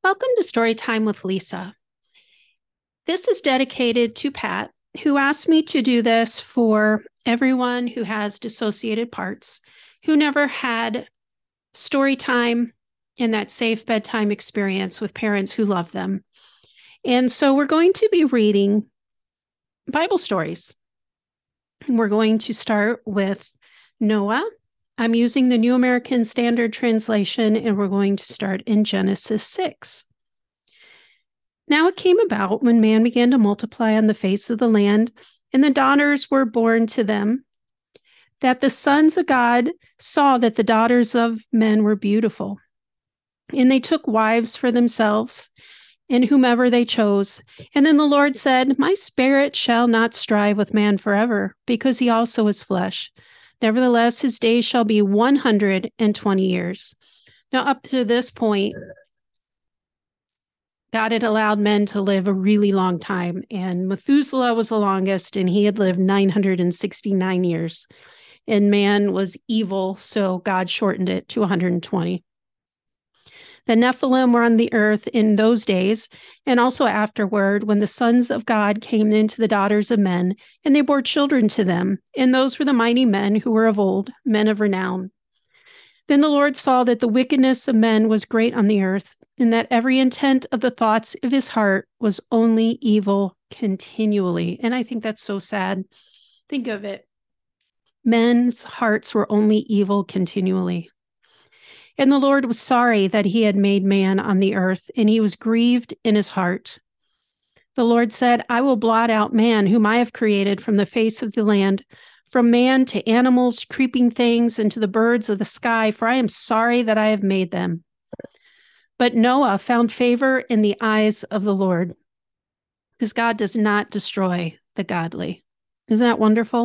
Welcome to Storytime with Lisa. This is dedicated to Pat, who asked me to do this for everyone who has dissociated parts, who never had story time and that safe bedtime experience with parents who love them. And so we're going to be reading Bible stories. We're going to start with Noah. I'm using the New American Standard Translation, and we're going to start in Genesis 6. Now it came about when man began to multiply on the face of the land, and the daughters were born to them, that the sons of God saw that the daughters of men were beautiful. And they took wives for themselves, and whomever they chose. And then the Lord said, My spirit shall not strive with man forever, because he also is flesh. Nevertheless, his days shall be 120 years. Now, up to this point, God had allowed men to live a really long time, and Methuselah was the longest, and he had lived 969 years. And man was evil, so God shortened it to 120. The Nephilim were on the earth in those days, and also afterward, when the sons of God came into the daughters of men, and they bore children to them, and those were the mighty men who were of old, men of renown. Then the Lord saw that the wickedness of men was great on the earth, and that every intent of the thoughts of his heart was only evil continually. And I think that's so sad. Think of it. Men's hearts were only evil continually. And the Lord was sorry that he had made man on the earth, and he was grieved in his heart. The Lord said, I will blot out man, whom I have created from the face of the land, from man to animals, creeping things, and to the birds of the sky, for I am sorry that I have made them. But Noah found favor in the eyes of the Lord, because God does not destroy the godly. Isn't that wonderful?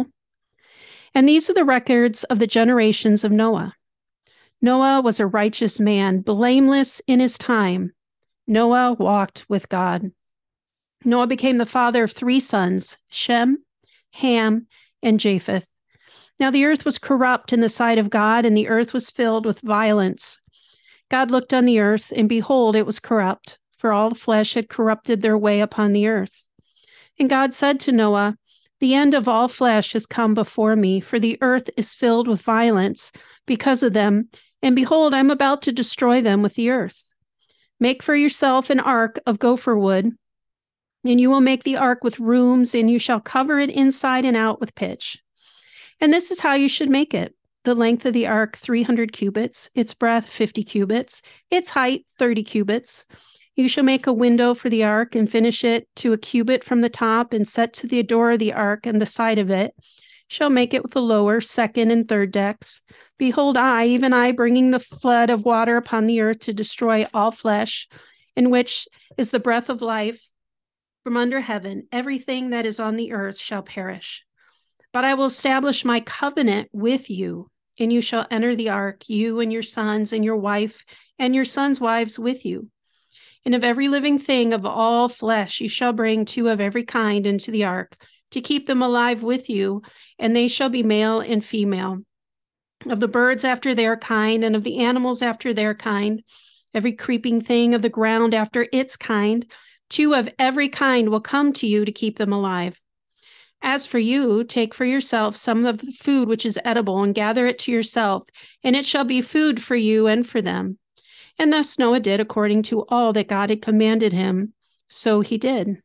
And these are the records of the generations of Noah. Noah was a righteous man, blameless in his time. Noah walked with God. Noah became the father of 3 sons, Shem, Ham, and Japheth. Now the earth was corrupt in the sight of God, and the earth was filled with violence. God looked on the earth, and behold, it was corrupt, for all flesh had corrupted their way upon the earth. And God said to Noah, The end of all flesh has come before me, for the earth is filled with violence because of them, and behold, I am about to destroy them with the earth. Make for yourself an ark of gopher wood, and you will make the ark with rooms, and you shall cover it inside and out with pitch. And this is how you should make it. The length of the ark, 300 cubits, its breadth, 50 cubits, its height, 30 cubits. You shall make a window for the ark and finish it to a cubit from the top and set to the door of the ark and the side of it. Shall make it with the lower, second, and third decks. Behold, I, even I, bringing the flood of water upon the earth to destroy all flesh, in which is the breath of life from under heaven. Everything that is on the earth shall perish. But I will establish my covenant with you, and you shall enter the ark, you and your sons and your wife and your sons' wives with you. And of every living thing of all flesh you shall bring 2 of every kind into the ark, to keep them alive with you, and they shall be male and female. Of the birds after their kind, and of the animals after their kind, every creeping thing of the ground after its kind, 2 of every kind will come to you to keep them alive. As for you, take for yourself some of the food which is edible, and gather it to yourself, and it shall be food for you and for them. And thus Noah did according to all that God had commanded him. So he did.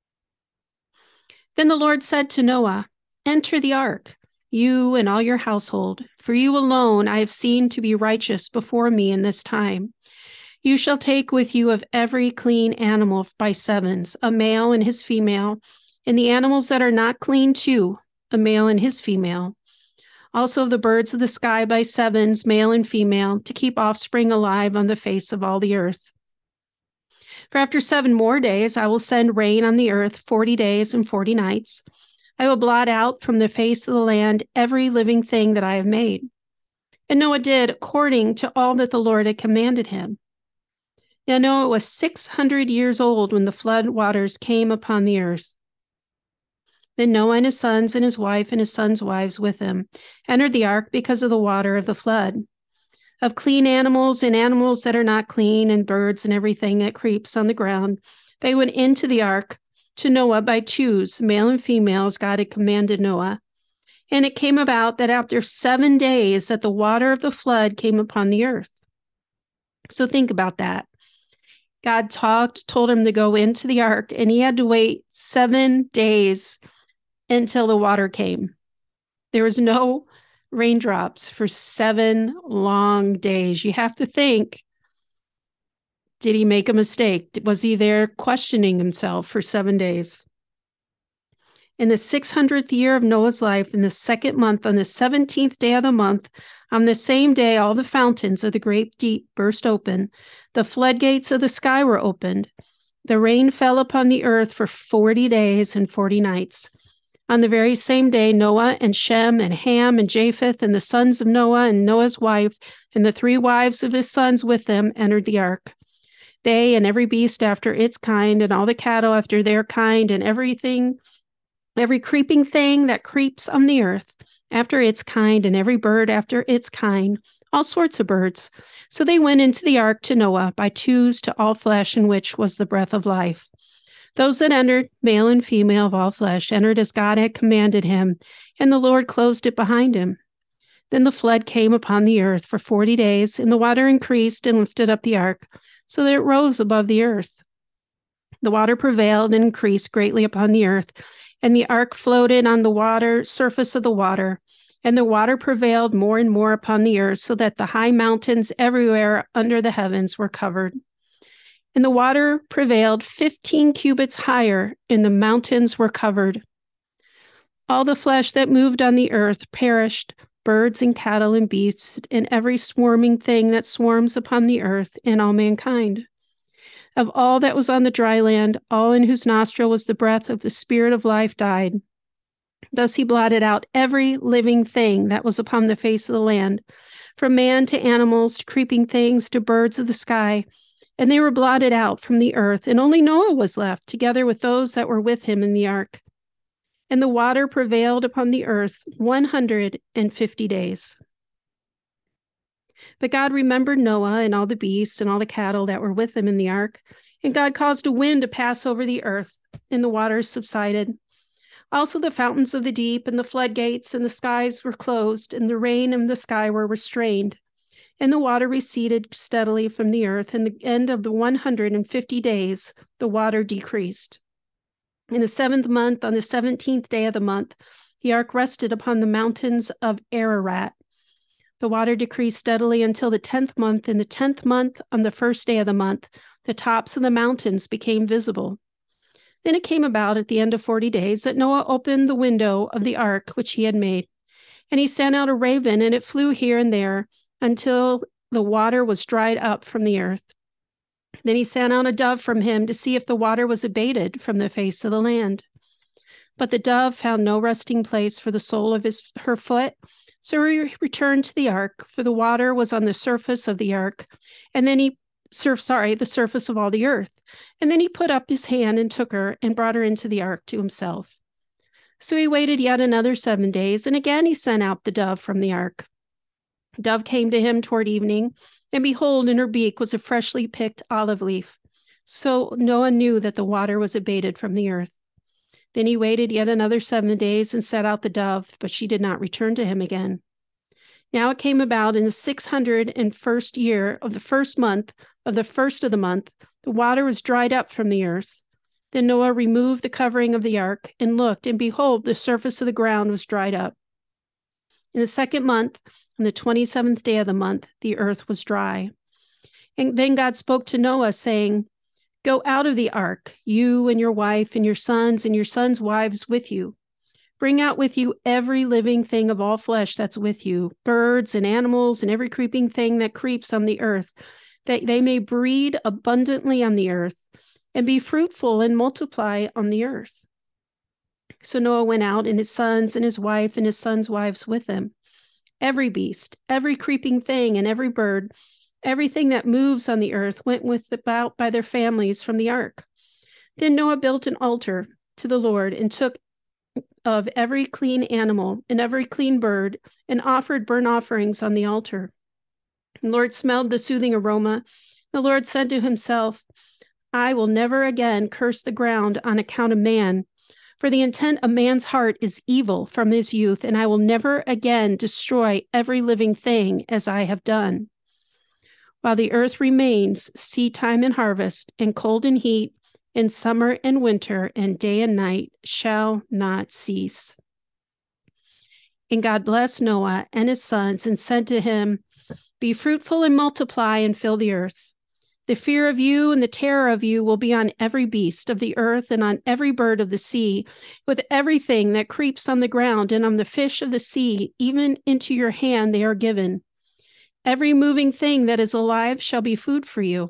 Then the Lord said to Noah, Enter the ark, you and all your household, for you alone I have seen to be righteous before me in this time. You shall take with you of every clean animal by 7s, a male and his female, and the animals that are not clean too, a male and his female. Also of the birds of the sky by 7s, male and female, to keep offspring alive on the face of all the earth. For after 7 more days, I will send rain on the earth 40 days and 40 nights. I will blot out from the face of the land every living thing that I have made. And Noah did according to all that the Lord had commanded him. Now Noah was 600 years old when the flood waters came upon the earth. Then Noah and his sons and his wife and his sons' wives with him entered the ark because of the water of the flood. of clean animals and animals that are not clean, and birds and everything that creeps on the ground. They went into the ark to Noah by twos, male and female, as God had commanded Noah. And it came about that after 7 days that the water of the flood came upon the earth. So think about that. God told him to go into the ark, and he had to wait 7 days until the water came. There was no raindrops for 7 long days. You have to think, did he make a mistake? Was he there questioning himself for 7 days? In the 600th year of Noah's life, in the 2nd month, on the 17th day of the month, on the same day, all the fountains of the great deep burst open. The floodgates of the sky were opened. The rain fell upon the earth for 40 days and 40 nights. On the very same day, Noah and Shem and Ham and Japheth and the sons of Noah and Noah's wife and the 3 wives of his sons with them entered the ark. They and every beast after its kind, and all the cattle after their kind, and every creeping thing that creeps on the earth after its kind, and every bird after its kind, all sorts of birds. So they went into the ark to Noah by twos to all flesh, in which was the breath of life. Those that entered, male and female of all flesh, entered as God had commanded him, and the Lord closed it behind him. Then the flood came upon the earth for 40 days, and the water increased and lifted up the ark, so that it rose above the earth. The water prevailed and increased greatly upon the earth, and the ark floated on the surface of the water, and the water prevailed more and more upon the earth, so that the high mountains everywhere under the heavens were covered. And the water prevailed 15 cubits higher, and the mountains were covered. All the flesh that moved on the earth perished, birds and cattle and beasts, and every swarming thing that swarms upon the earth, and all mankind. Of all that was on the dry land, all in whose nostril was the breath of the Spirit of life died. Thus he blotted out every living thing that was upon the face of the land, from man to animals to creeping things to birds of the sky, and they were blotted out from the earth, and only Noah was left, together with those that were with him in the ark. And the water prevailed upon the earth 150 days. But God remembered Noah and all the beasts and all the cattle that were with him in the ark, and God caused a wind to pass over the earth, and the waters subsided. Also the fountains of the deep and the floodgates and the skies were closed, and the rain and the sky were restrained. And the water receded steadily from the earth, and the end of the 150 days, the water decreased. In the 7th month, on the 17th day of the month, the ark rested upon the mountains of Ararat. The water decreased steadily until the 10th month. In the 10th month, on the 1st day of the month, the tops of the mountains became visible. Then it came about at the end of 40 days that Noah opened the window of the ark which he had made, and he sent out a raven, and it flew here and there until the water was dried up from the earth. Then he sent out a dove from him to see if the water was abated from the face of the land. But the dove found no resting place for the sole of her foot, so he returned to the ark, for the water was on the surface of the ark, and then the surface of all the earth. And then he put up his hand and took her and brought her into the ark to himself. So he waited yet another 7 days, and again he sent out the dove from the ark. The dove came to him toward evening, and behold, in her beak was a freshly picked olive leaf. So Noah knew that the water was abated from the earth. Then he waited yet another 7 days and set out the dove, but she did not return to him again. Now it came about in the 601st year of the 1st month of the 1st of the month, the water was dried up from the earth. Then Noah removed the covering of the ark and looked, and behold, the surface of the ground was dried up. In the 2nd month, on the 27th day of the month, the earth was dry. And then God spoke to Noah, saying, "Go out of the ark, you and your wife and your sons' wives with you. Bring out with you every living thing of all flesh that's with you, birds and animals and every creeping thing that creeps on the earth, that they may breed abundantly on the earth and be fruitful and multiply on the earth." So Noah went out, and his sons and his wife and his sons' wives with him. Every beast, every creeping thing, and every bird, everything that moves on the earth went about by their families from the ark. Then Noah built an altar to the Lord and took of every clean animal and every clean bird and offered burnt offerings on the altar. The Lord smelled the soothing aroma. The Lord said to himself, I will never again curse the ground on account of man, for the intent of man's heart is evil from his youth, and I will never again destroy every living thing as I have done. While the earth remains, seed time and harvest, and cold and heat, and summer and winter, and day and night shall not cease. And God blessed Noah and his sons and said to him, Be fruitful and multiply and fill the earth. The fear of you and the terror of you will be on every beast of the earth and on every bird of the sea, with everything that creeps on the ground and on the fish of the sea, even into your hand they are given. Every moving thing that is alive shall be food for you.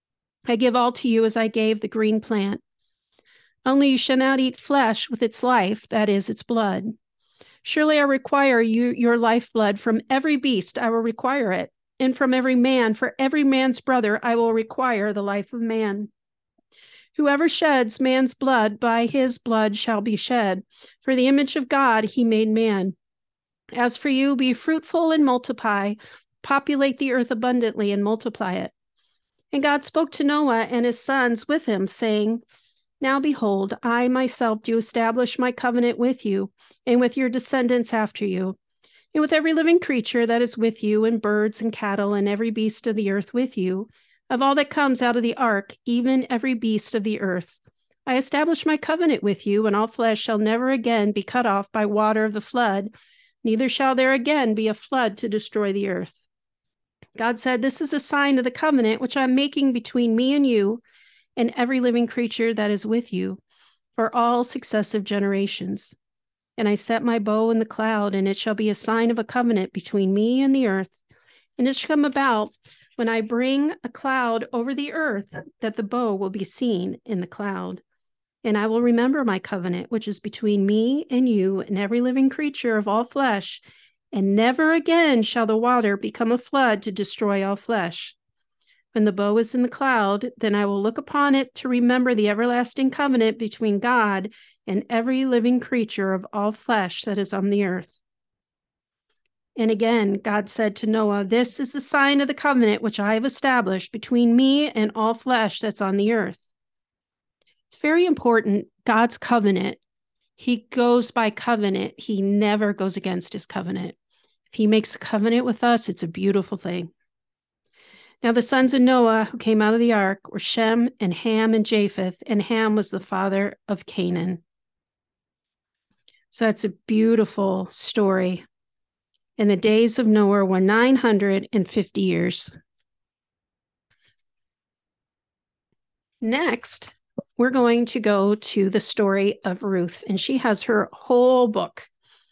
I give all to you as I gave the green plant. Only you shall not eat flesh with its life, that is, its blood. Surely I require your lifeblood. From every beast I will require it, and from every man, for every man's brother, I will require the life of man. Whoever sheds man's blood, by his blood shall be shed. For the image of God he made man. As for you, be fruitful and multiply, populate the earth abundantly and multiply it. And God spoke to Noah and his sons with him, saying, Now behold, I myself do establish my covenant with you and with your descendants after you, and with every living creature that is with you, and birds and cattle, and every beast of the earth with you, of all that comes out of the ark, even every beast of the earth. I establish my covenant with you, and all flesh shall never again be cut off by water of the flood, neither shall there again be a flood to destroy the earth. God said, This is a sign of the covenant which I am making between me and you, and every living creature that is with you, for all successive generations. And I set my bow in the cloud, and it shall be a sign of a covenant between me and the earth. And it shall come about, when I bring a cloud over the earth, that the bow will be seen in the cloud. And I will remember my covenant, which is between me and you and every living creature of all flesh, and never again shall the water become a flood to destroy all flesh. When the bow is in the cloud, then I will look upon it to remember the everlasting covenant between God and every living creature of all flesh that is on the earth. And again, God said to Noah, This is the sign of the covenant which I have established between me and all flesh that's on the earth. It's very important, God's covenant. He goes by covenant. He never goes against his covenant. If he makes a covenant with us, it's a beautiful thing. Now the sons of Noah who came out of the ark were Shem and Ham and Japheth, and Ham was the father of Canaan. So that's a beautiful story. And the days of Noah were 950 years. Next, we're going to go to the story of Ruth, and she has her whole book.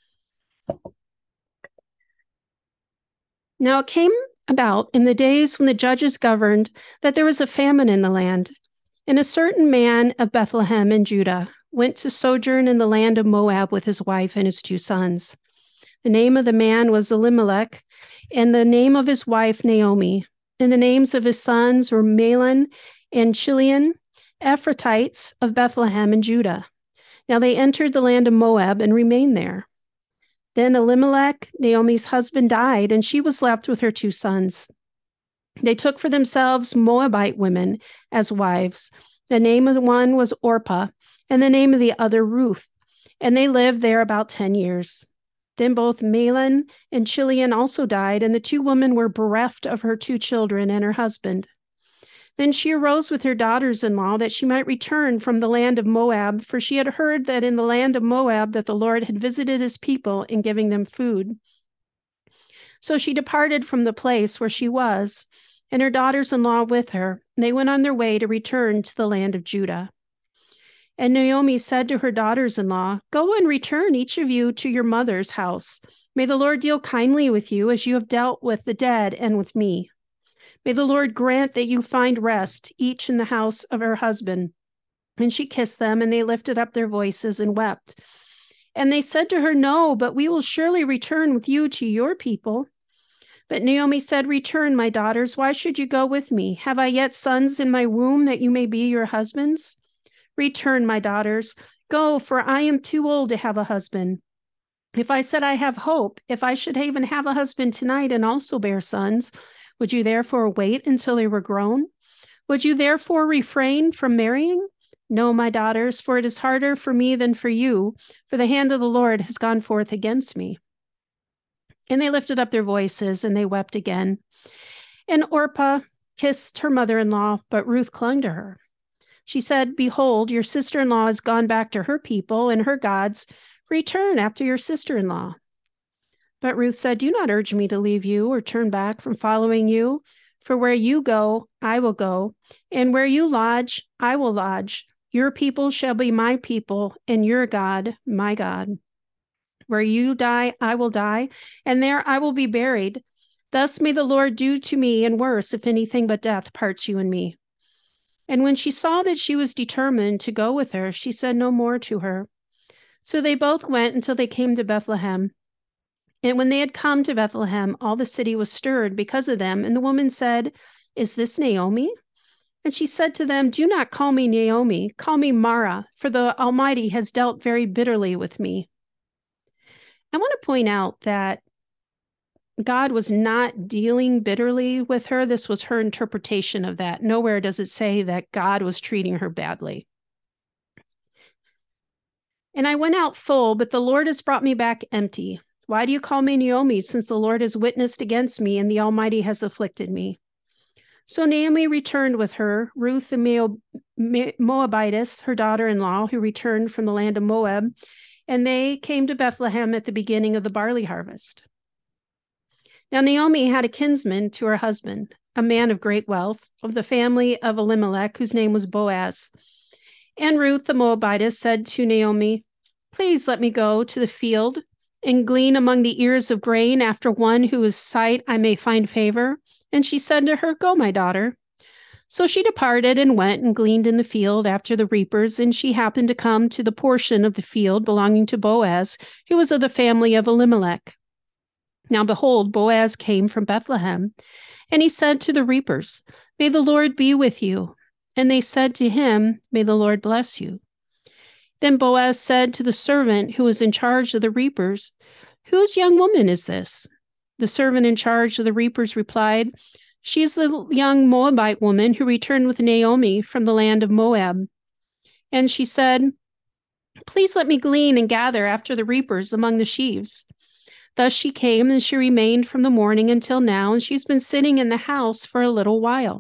Now it came about in the days when the judges governed that there was a famine in the land, and a certain man of Bethlehem in Judah went to sojourn in the land of Moab with his wife and his 2 sons. The name of the man was Elimelech, and the name of his wife Naomi, and the names of his sons were Mahlon and Chilion, Ephratites of Bethlehem in Judah. Now they entered the land of Moab and remained there. Then Elimelech, Naomi's husband, died, and she was left with her 2 sons. They took for themselves Moabite women as wives. The name of the one was Orpah, and the name of the other Ruth, and they lived there about 10 years. Then both Mahlon and Chilion also died, and the 2 women were bereft of her 2 children and her husband. Then she arose with her daughters-in-law that she might return from the land of Moab, for she had heard that in the land of Moab that the Lord had visited his people in giving them food. So she departed from the place where she was, and her daughters-in-law with her, and they went on their way to return to the land of Judah. And Naomi said to her daughters-in-law, Go and return each of you to your mother's house. May the Lord deal kindly with you as you have dealt with the dead and with me. May the Lord grant that you find rest, each in the house of her husband. And she kissed them, and they lifted up their voices and wept. And they said to her, No, but we will surely return with you to your people. But Naomi said, Return, my daughters. Why should you go with me? Have I yet sons in my womb that you may be your husbands? Return, my daughters. Go, for I am too old to have a husband. If I said I have hope, if I should even have a husband tonight and also bear sons, Would you therefore wait until they were grown? Would you therefore refrain from marrying? No, my daughters, for it is harder for me than for you, for the hand of the Lord has gone forth against me." And they lifted up their voices and they wept again. And Orpah kissed her mother-in-law, but Ruth clung to her. She said, "Behold, your sister-in-law has gone back to her people and her gods. Return after your sister-in-law." But Ruth said, "Do not urge me to leave you or turn back from following you. For where you go, I will go, and where you lodge, I will lodge. Your people shall be my people, and your God, my God. Where you die, I will die, and there I will be buried. Thus may the Lord do to me, and worse, if anything but death parts you and me." And when she saw that she was determined to go with her, she said no more to her. So they both went until they came to Bethlehem. And when they had come to Bethlehem, all the city was stirred because of them. And the woman said, "Is this Naomi?" And she said to them, "Do not call me Naomi, call me Mara, for the Almighty has dealt very bitterly with me." I want to point out that God was not dealing bitterly with her. This was her interpretation of that. Nowhere does it say that God was treating her badly. "And I went out full, but the Lord has brought me back empty. Why do you call me Naomi, since the Lord has witnessed against me and the Almighty has afflicted me?" So Naomi returned with her, Ruth the Moabitess, her daughter-in-law, who returned from the land of Moab, and they came to Bethlehem at the beginning of the barley harvest. Now Naomi had a kinsman to her husband, a man of great wealth, of the family of Elimelech, whose name was Boaz. And Ruth the Moabitess said to Naomi, "Please let me go to the field and glean among the ears of grain after one whose sight I may find favor." And she said to her, "Go, my daughter." So she departed and went and gleaned in the field after the reapers, and she happened to come to the portion of the field belonging to Boaz, who was of the family of Elimelech. Now behold, Boaz came from Bethlehem, and he said to the reapers, "May the Lord be with you." And they said to him, "May the Lord bless you." Then Boaz said to the servant who was in charge of the reapers, "Whose young woman is this?" The servant in charge of the reapers replied, "She is the young Moabite woman who returned with Naomi from the land of Moab." And she said, "Please let me glean and gather after the reapers among the sheaves." Thus she came, and she remained from the morning until now, and she's been sitting in the house for a little while.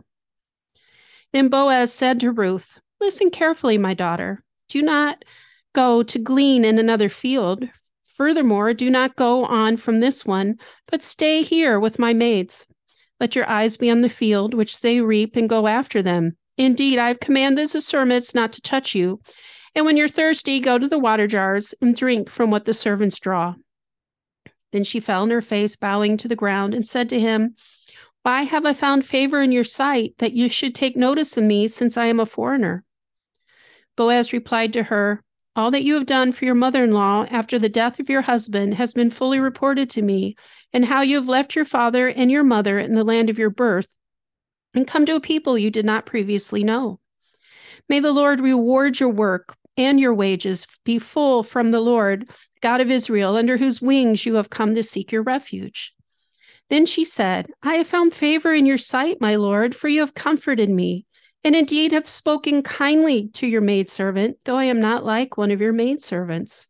Then Boaz said to Ruth, "Listen carefully, my daughter. Do not go to glean in another field. Furthermore, do not go on from this one, but stay here with my maids. Let your eyes be on the field which they reap, and go after them. Indeed, I have commanded the servants not to touch you. And when you're thirsty, go to the water jars and drink from what the servants draw." Then she fell on her face, bowing to the ground, and said to him, "Why have I found favor in your sight, that you should take notice of me, since I am a foreigner?" Boaz replied to her, "All that you have done for your mother-in-law after the death of your husband has been fully reported to me, and how you have left your father and your mother in the land of your birth, and come to a people you did not previously know. May the Lord reward your work, and your wages be full from the Lord, God of Israel, under whose wings you have come to seek your refuge." Then she said, "I have found favor in your sight, my Lord, for you have comforted me, and indeed have spoken kindly to your maidservant, though I am not like one of your maidservants."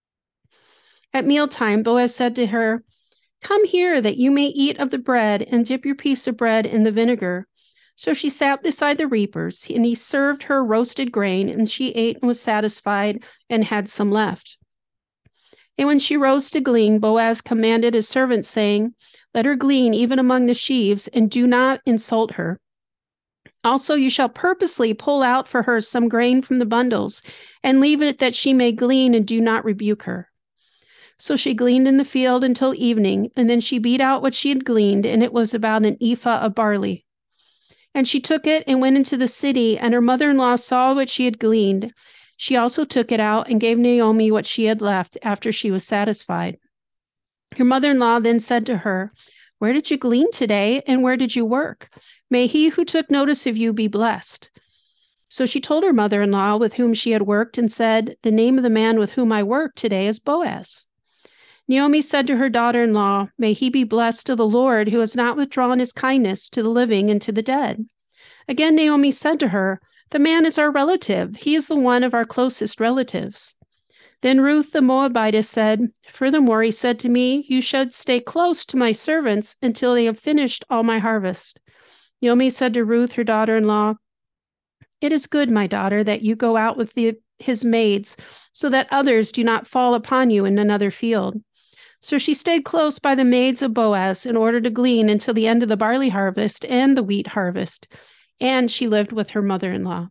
At mealtime, Boaz said to her, "Come here, that you may eat of the bread, and dip your piece of bread in the vinegar." So she sat beside the reapers, and he served her roasted grain, and she ate and was satisfied, and had some left. And when she rose to glean, Boaz commanded his servants, saying, "Let her glean even among the sheaves, and do not insult her. Also, you shall purposely pull out for her some grain from the bundles, and leave it that she may glean, and do not rebuke her." So she gleaned in the field until evening, and then she beat out what she had gleaned, and it was about an ephah of barley. And she took it and went into the city, and her mother-in-law saw what she had gleaned. She also took it out and gave Naomi what she had left after she was satisfied. Her mother-in-law then said to her, "Where did you glean today, and where did you work? May he who took notice of you be blessed." So she told her mother-in-law with whom she had worked, and said, "The name of the man with whom I worked today is Boaz." Naomi said to her daughter-in-law, "May he be blessed of the Lord, who has not withdrawn his kindness to the living and to the dead." Again, Naomi said to her, "The man is our relative. He is the one of our closest relatives." Then Ruth the Moabitess said, "Furthermore, he said to me, 'You should stay close to my servants until they have finished all my harvest.'" Naomi said to Ruth, her daughter-in-law, "It is good, my daughter, that you go out with his maids, so that others do not fall upon you in another field." So she stayed close by the maids of Boaz in order to glean until the end of the barley harvest and the wheat harvest, and she lived with her mother-in-law.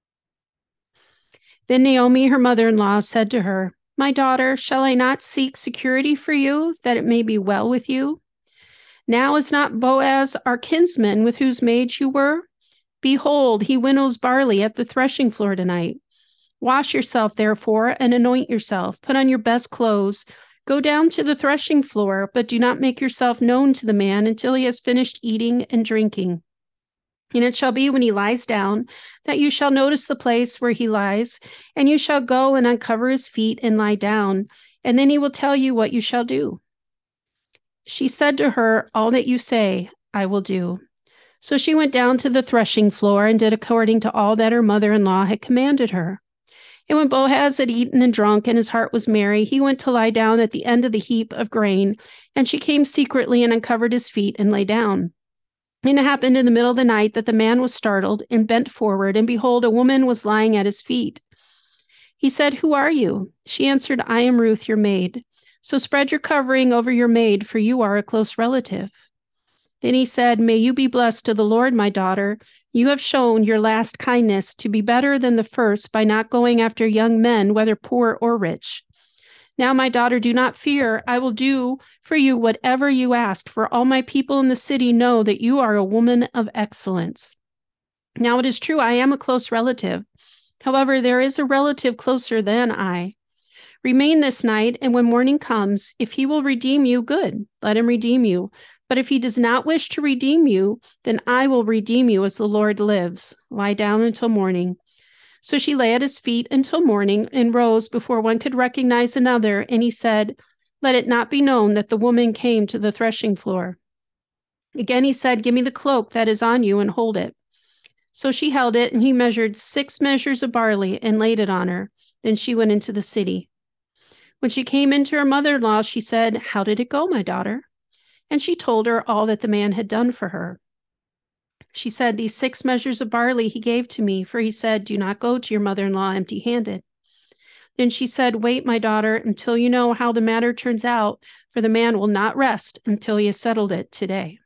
Then Naomi, her mother-in-law, said to her, "My daughter, shall I not seek security for you, that it may be well with you? Now is not Boaz our kinsman, with whose maids you were? Behold, he winnows barley at the threshing floor tonight. Wash yourself, therefore, and anoint yourself. Put on your best clothes. Go down to the threshing floor, but do not make yourself known to the man until he has finished eating and drinking. And it shall be when he lies down that you shall notice the place where he lies, and you shall go and uncover his feet and lie down, and then he will tell you what you shall do." She said to her, "All that you say, I will do." So she went down to the threshing floor and did according to all that her mother-in-law had commanded her. And when Boaz had eaten and drunk and his heart was merry, he went to lie down at the end of the heap of grain, and she came secretly and uncovered his feet and lay down. And it happened in the middle of the night that the man was startled and bent forward, and behold, a woman was lying at his feet. He said, "Who are you?" She answered, "I am Ruth, your maid. So spread your covering over your maid, for you are a close relative." Then he said, "May you be blessed of the Lord, my daughter. You have shown your last kindness to be better than the first by not going after young men, whether poor or rich. Now, my daughter, do not fear. I will do for you whatever you ask, for all my people in the city know that you are a woman of excellence. Now, it is true, I am a close relative. However, there is a relative closer than I. Remain this night, and when morning comes, if he will redeem you, good, let him redeem you. But if he does not wish to redeem you, then I will redeem you as the Lord lives. Lie down until morning." So she lay at his feet until morning and rose before one could recognize another. And he said, "Let it not be known that the woman came to the threshing floor." Again he said, "Give me the cloak that is on you and hold it." So she held it, and he measured 6 measures of barley and laid it on her. Then she went into the city. When she came into her mother-in-law, she said, "How did it go, my daughter?" And she told her all that the man had done for her. She said, "These 6 measures of barley he gave to me, for he said, 'Do not go to your mother-in-law empty-handed.'" Then she said, "Wait, my daughter, until you know how the matter turns out, for the man will not rest until he has settled it today."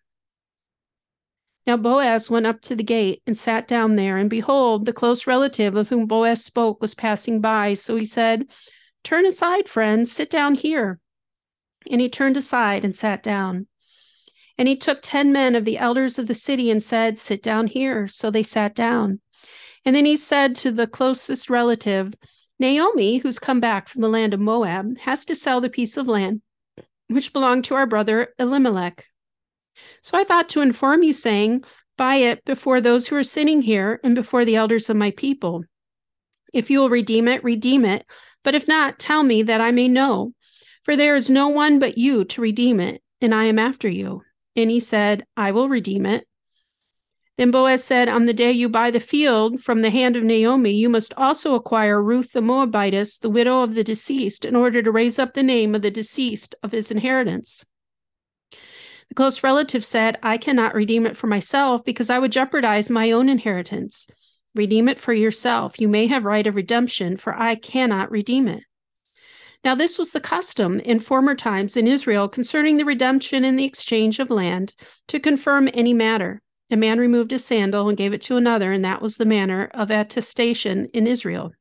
Now Boaz went up to the gate and sat down there, and behold, the close relative of whom Boaz spoke was passing by. So he said, "Turn aside, friend, sit down here." And he turned aside and sat down. And he took 10 men of the elders of the city and said, "Sit down here." So they sat down. And then he said to the closest relative, "Naomi, who's come back from the land of Moab, has to sell the piece of land which belonged to our brother Elimelech. So I thought to inform you, saying, buy it before those who are sitting here and before the elders of my people. If you will redeem it, redeem it. But if not, tell me that I may know. For there is no one but you to redeem it, and I am after you." And he said, "I will redeem it." Then Boaz said, "On the day you buy the field from the hand of Naomi, you must also acquire Ruth the Moabitess, the widow of the deceased, in order to raise up the name of the deceased of his inheritance." The close relative said, "I cannot redeem it for myself because I would jeopardize my own inheritance. Redeem it for yourself. You may have right of redemption, for I cannot redeem it." Now this was the custom in former times in Israel concerning the redemption and the exchange of land. To confirm any matter, a man removed his sandal and gave it to another, and that was the manner of attestation in Israel.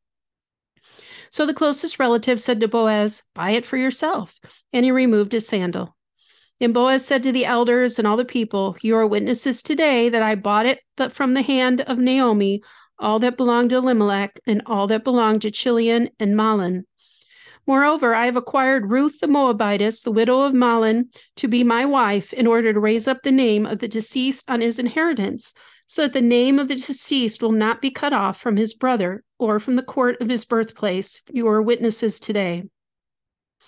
So the closest relative said to Boaz, "Buy it for yourself." And he removed his sandal. And Boaz said to the elders and all the people, "You are witnesses today that I bought it but from the hand of Naomi, all that belonged to Elimelech and all that belonged to Chilion and Mahlon. Moreover, I have acquired Ruth the Moabitess, the widow of Mahlon, to be my wife in order to raise up the name of the deceased on his inheritance, so that the name of the deceased will not be cut off from his brother or from the court of his birthplace. You are witnesses today."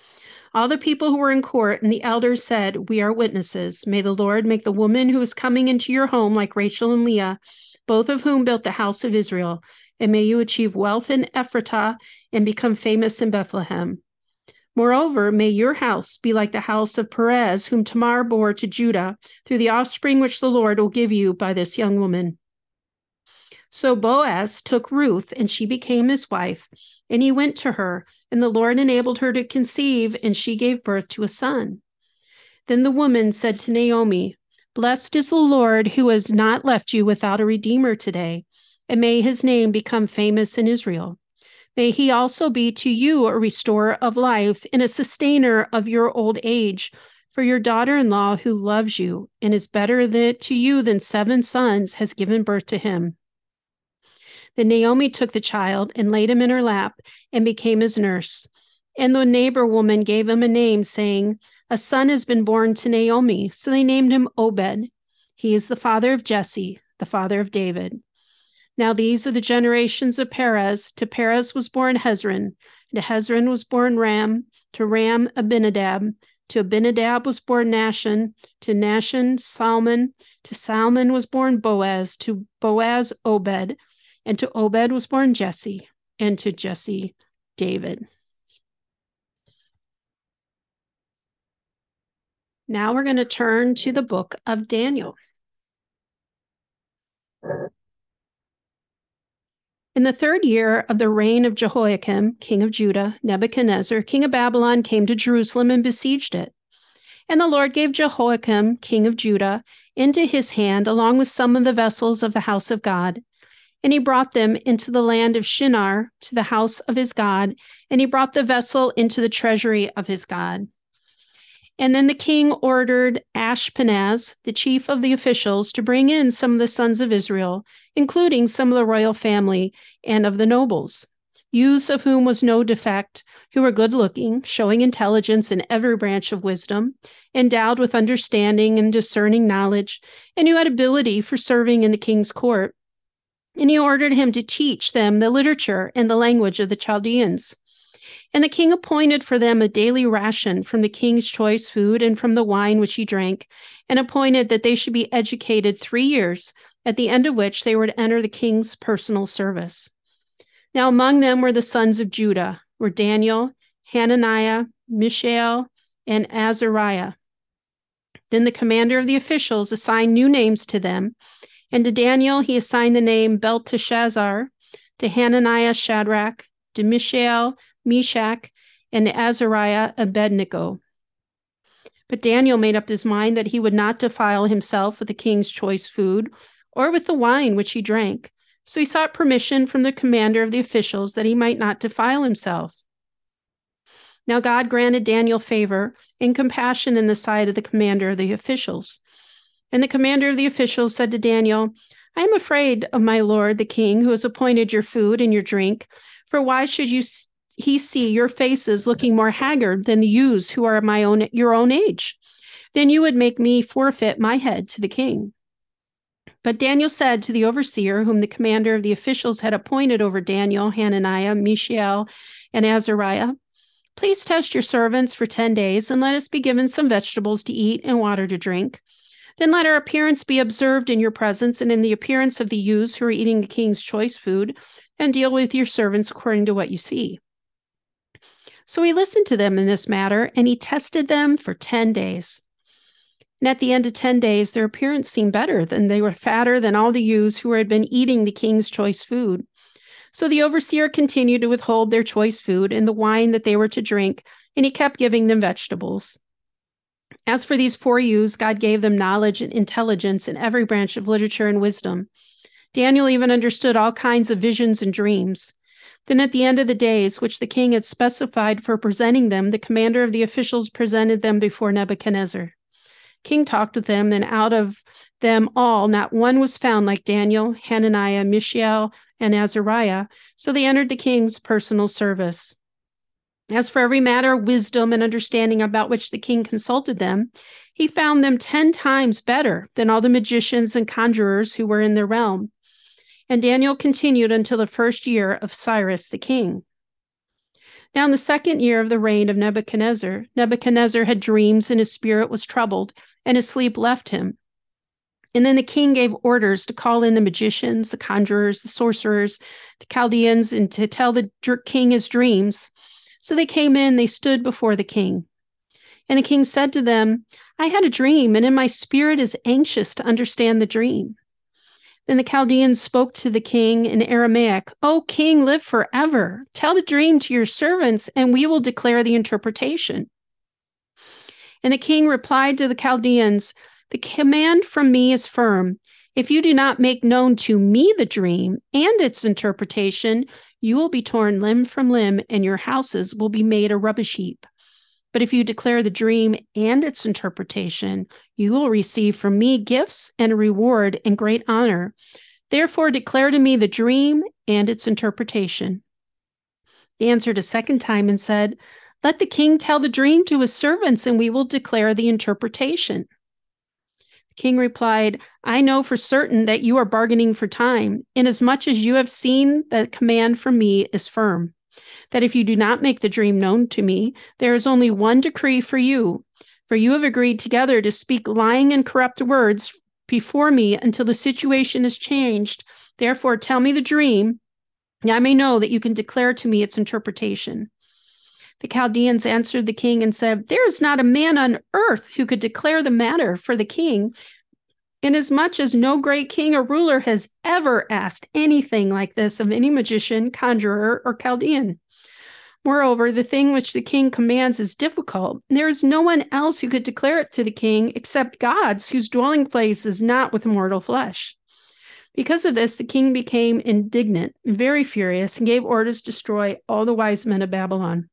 All the people who were in court and the elders said, "We are witnesses. May the Lord make the woman who is coming into your home like Rachel and Leah, both of whom built the house of Israel, and may you achieve wealth in Ephratah and become famous in Bethlehem. Moreover, may your house be like the house of Perez, whom Tamar bore to Judah, through the offspring which the Lord will give you by this young woman." So Boaz took Ruth, and she became his wife, and he went to her, and the Lord enabled her to conceive, and she gave birth to a son. Then the woman said to Naomi, "Blessed is the Lord, who has not left you without a redeemer today, and may his name become famous in Israel. May he also be to you a restorer of life and a sustainer of your old age, for your daughter-in-law who loves you and is better to you than 7 sons has given birth to him." Then Naomi took the child and laid him in her lap and became his nurse. And the neighbor woman gave him a name, saying, "A son has been born to Naomi." So they named him Obed. He is the father of Jesse, the father of David. Now these are the generations of Perez. To Perez was born Hezron. To Hezron was born Ram. To Ram, Abinadab. To Abinadab was born Nahshon. To Nahshon, Salmon. To Salmon was born Boaz. To Boaz, Obed. And to Obed was born Jesse. And to Jesse, David. Now we're going to turn to the book of Daniel. In the 3rd year of the reign of Jehoiakim, king of Judah, Nebuchadnezzar, king of Babylon, came to Jerusalem and besieged it. And the Lord gave Jehoiakim, king of Judah, into his hand, along with some of the vessels of the house of God. And he brought them into the land of Shinar, to the house of his God, and he brought the vessel into the treasury of his God. And then the king ordered Ashpenaz, the chief of the officials, to bring in some of the sons of Israel, including some of the royal family and of the nobles, youths of whom was no defect, who were good-looking, showing intelligence in every branch of wisdom, endowed with understanding and discerning knowledge, and who had ability for serving in the king's court. And he ordered him to teach them the literature and the language of the Chaldeans. And the king appointed for them a daily ration from the king's choice food and from the wine which he drank, and appointed that they should be educated 3 years, at the end of which they were to enter the king's personal service. Now among them were the sons of Judah, were Daniel, Hananiah, Mishael, and Azariah. Then the commander of the officials assigned new names to them, and to Daniel he assigned the name Belteshazzar, to Hananiah Shadrach, to Mishael Meshach, and to Azariah Abednego. But Daniel made up his mind that he would not defile himself with the king's choice food or with the wine which he drank. So he sought permission from the commander of the officials that he might not defile himself. Now God granted Daniel favor and compassion in the sight of the commander of the officials. And the commander of the officials said to Daniel, "I am afraid of my lord the king, who has appointed your food and your drink. For why should he see your faces looking more haggard than the youths who are your own age? Then you would make me forfeit my head to the king." But Daniel said to the overseer, whom the commander of the officials had appointed over Daniel, Hananiah, Mishael, and Azariah, "Please test your servants for 10 days, and let us be given some vegetables to eat and water to drink. Then let our appearance be observed in your presence and in the appearance of the youths who are eating the king's choice food, and deal with your servants according to what you see." So he listened to them in this matter, and he tested them for 10 days. And at the end of 10 days, their appearance seemed better, than they were fatter than all the youths who had been eating the king's choice food. So the overseer continued to withhold their choice food and the wine that they were to drink, and he kept giving them vegetables. As for these 4 youths, God gave them knowledge and intelligence in every branch of literature and wisdom. Daniel even understood all kinds of visions and dreams. Then at the end of the days, which the king had specified for presenting them, the commander of the officials presented them before Nebuchadnezzar. King talked with them, and out of them all, not one was found like Daniel, Hananiah, Mishael, and Azariah, so they entered the king's personal service. As for every matter of wisdom and understanding about which the king consulted them, he found them 10 times better than all the magicians and conjurers who were in their realm. And Daniel continued until the 1st year of Cyrus the king. Now in the second year of the reign of Nebuchadnezzar, Nebuchadnezzar had dreams, and his spirit was troubled, and his sleep left him. And then the king gave orders to call in the magicians, the conjurers, the sorcerers, the Chaldeans, and to tell the king his dreams. So they came in, they stood before the king. And the king said to them, I had a dream, and in my spirit is anxious to understand the dream. Then the Chaldeans spoke to the king in Aramaic, O king, live forever. Tell the dream to your servants, and we will declare the interpretation. And the king replied to the Chaldeans, the command from me is firm. If you do not make known to me the dream and its interpretation, you will be torn limb from limb, and your houses will be made a rubbish heap. But if you declare the dream and its interpretation, you will receive from me gifts and a reward and great honor. Therefore, declare to me the dream and its interpretation. They answered a second time and said, Let the king tell the dream to his servants, and we will declare the interpretation. The king replied, I know for certain that you are bargaining for time, inasmuch as you have seen that command from me is firm, that if you do not make the dream known to me, there is only one decree for you have agreed together to speak lying and corrupt words before me until the situation is changed. Therefore, tell me the dream, and I may know that you can declare to me its interpretation. The Chaldeans answered the king and said, There is not a man on earth who could declare the matter for the king, inasmuch as no great king or ruler has ever asked anything like this of any magician, conjurer, or Chaldean. Moreover, the thing which the king commands is difficult. There is no one else who could declare it to the king except gods, whose dwelling place is not with mortal flesh. Because of this, the king became indignant, very furious, and gave orders to destroy all the wise men of Babylon.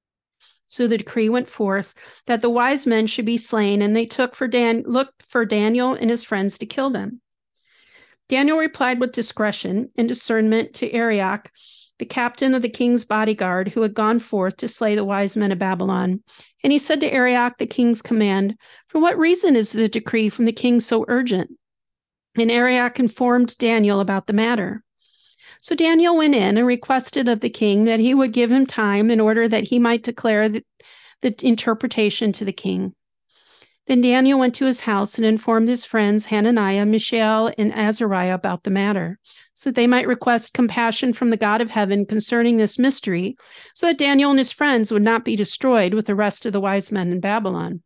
So the decree went forth that the wise men should be slain, and they looked for Daniel and his friends to kill them. Daniel replied with discretion and discernment to Arioch, the captain of the king's bodyguard, who had gone forth to slay the wise men of Babylon. And he said to Arioch, the king's command, For what reason is the decree from the king so urgent? And Arioch informed Daniel about the matter. So Daniel went in and requested of the king that he would give him time in order that he might declare the interpretation to the king. Then Daniel went to his house and informed his friends Hananiah, Mishael, and Azariah about the matter, so that they might request compassion from the God of heaven concerning this mystery, so that Daniel and his friends would not be destroyed with the rest of the wise men in Babylon.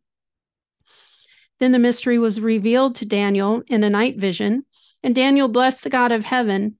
Then the mystery was revealed to Daniel in a night vision, and Daniel blessed the God of heaven.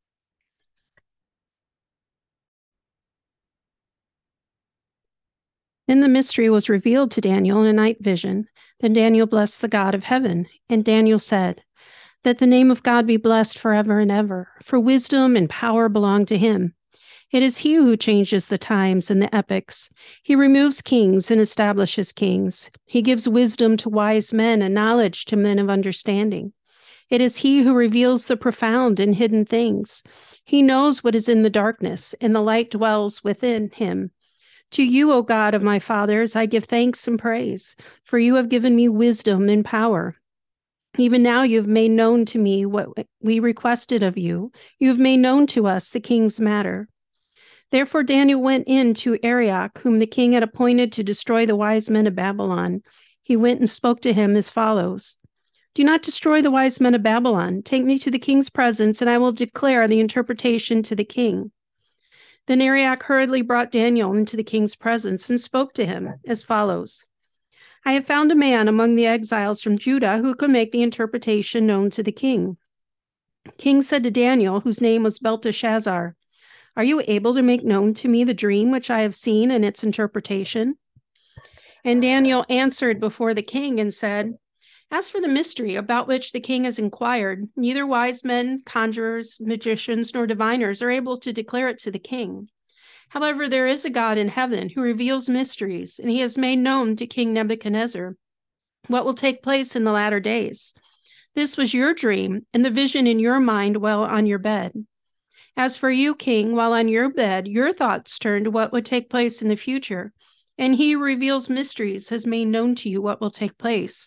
Then the mystery was revealed to Daniel in a night vision. Then Daniel blessed the God of heaven. And Daniel said, That the name of God be blessed forever and ever, for wisdom and power belong to him. It is he who changes the times and the epochs. He removes kings and establishes kings. He gives wisdom to wise men and knowledge to men of understanding. It is he who reveals the profound and hidden things. He knows what is in the darkness, and the light dwells within him. To you, O God of my fathers, I give thanks and praise, for you have given me wisdom and power. Even now you have made known to me what we requested of you. You have made known to us the king's matter. Therefore Daniel went in to Arioch, whom the king had appointed to destroy the wise men of Babylon. He went and spoke to him as follows. Do not destroy the wise men of Babylon. Take me to the king's presence, and I will declare the interpretation to the king. Then Arioch hurriedly brought Daniel into the king's presence and spoke to him as follows. I have found a man among the exiles from Judah who can make the interpretation known to the king. The king said to Daniel, whose name was Belteshazzar, Are you able to make known to me the dream which I have seen and its interpretation? And Daniel answered before the king and said, As for the mystery about which the king has inquired, neither wise men, conjurers, magicians, nor diviners are able to declare it to the king. However, there is a God in heaven who reveals mysteries, and he has made known to King Nebuchadnezzar what will take place in the latter days. This was your dream and the vision in your mind while on your bed. As for you, king, while on your bed, your thoughts turn to what would take place in the future, and he who reveals mysteries has made known to you what will take place.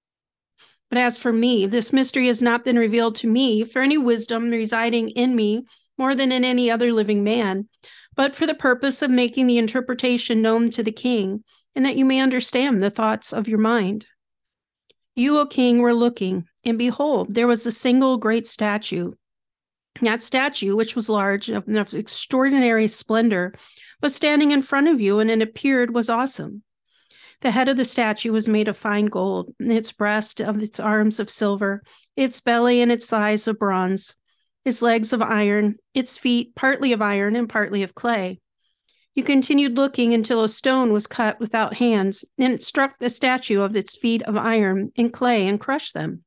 But as for me, this mystery has not been revealed to me for any wisdom residing in me more than in any other living man, but for the purpose of making the interpretation known to the king, and that you may understand the thoughts of your mind. You, O king, were looking, and behold, there was a single great statue. That statue, which was large and of extraordinary splendor, was standing in front of you, and it appeared was awesome. The head of the statue was made of fine gold, its breast of its arms of silver, its belly and its thighs of bronze, its legs of iron, its feet partly of iron and partly of clay. You continued looking until a stone was cut without hands, and it struck the statue of its feet of iron and clay and crushed them.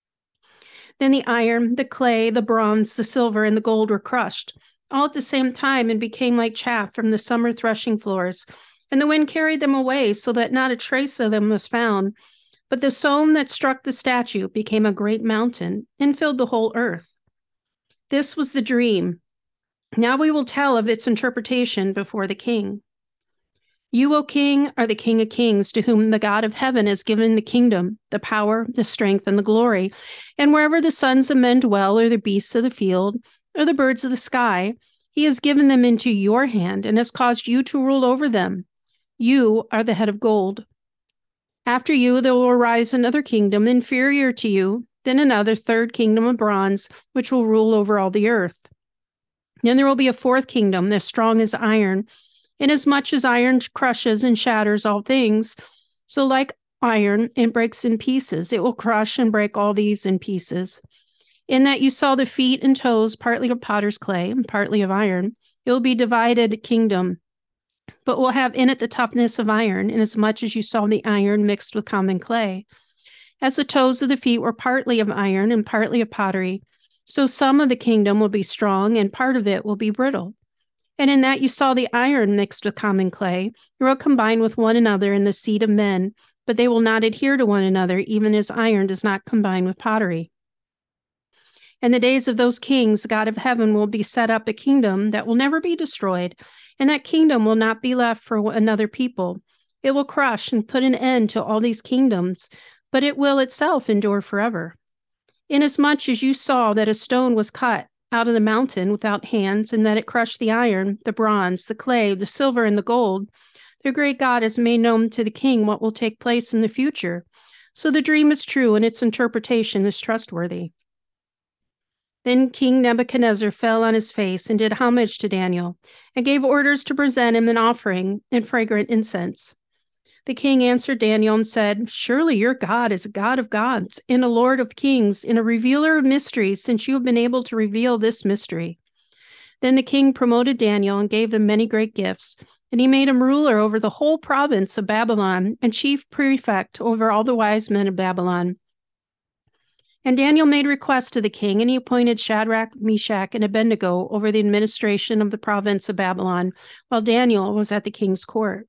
Then the iron, the clay, the bronze, the silver, and the gold were crushed, all at the same time, and became like chaff from the summer threshing floors. And the wind carried them away, so that not a trace of them was found. But the stone that struck the statue became a great mountain and filled the whole earth. This was the dream. Now we will tell of its interpretation before the king. You, O king, are the King of kings, to whom the God of heaven has given the kingdom, the power, the strength, and the glory. And wherever the sons of men dwell, or the beasts of the field, or the birds of the sky, he has given them into your hand and has caused you to rule over them. You are the head of gold. After you, there will arise another kingdom inferior to you, then another third kingdom of bronze, which will rule over all the earth. Then there will be a fourth kingdom, as strong as iron. Inasmuch as iron crushes and shatters all things, so like iron, it breaks in pieces. It will crush and break all these in pieces. In that you saw the feet and toes, partly of potter's clay and partly of iron, it will be divided kingdom, but will have in it the toughness of iron, inasmuch as you saw the iron mixed with common clay. As the toes of the feet were partly of iron and partly of pottery, so some of the kingdom will be strong and part of it will be brittle. And in that you saw the iron mixed with common clay, they will combine with one another in the seed of men, but they will not adhere to one another, even as iron does not combine with pottery. In the days of those kings, the God of heaven will be set up a kingdom that will never be destroyed, and that kingdom will not be left for another people. It will crush and put an end to all these kingdoms, but it will itself endure forever. Inasmuch as you saw that a stone was cut out of the mountain without hands, and that it crushed the iron, the bronze, the clay, the silver, and the gold, the great God has made known to the king what will take place in the future. So the dream is true, and its interpretation is trustworthy. Then King Nebuchadnezzar fell on his face and did homage to Daniel, and gave orders to present him an offering and fragrant incense. The king answered Daniel and said, "Surely your God is a God of gods, and a Lord of kings, and a revealer of mysteries, since you have been able to reveal this mystery." Then the king promoted Daniel and gave him many great gifts, and he made him ruler over the whole province of Babylon and chief prefect over all the wise men of Babylon. And Daniel made request to the king, and he appointed Shadrach, Meshach, and Abednego over the administration of the province of Babylon, while Daniel was at the king's court.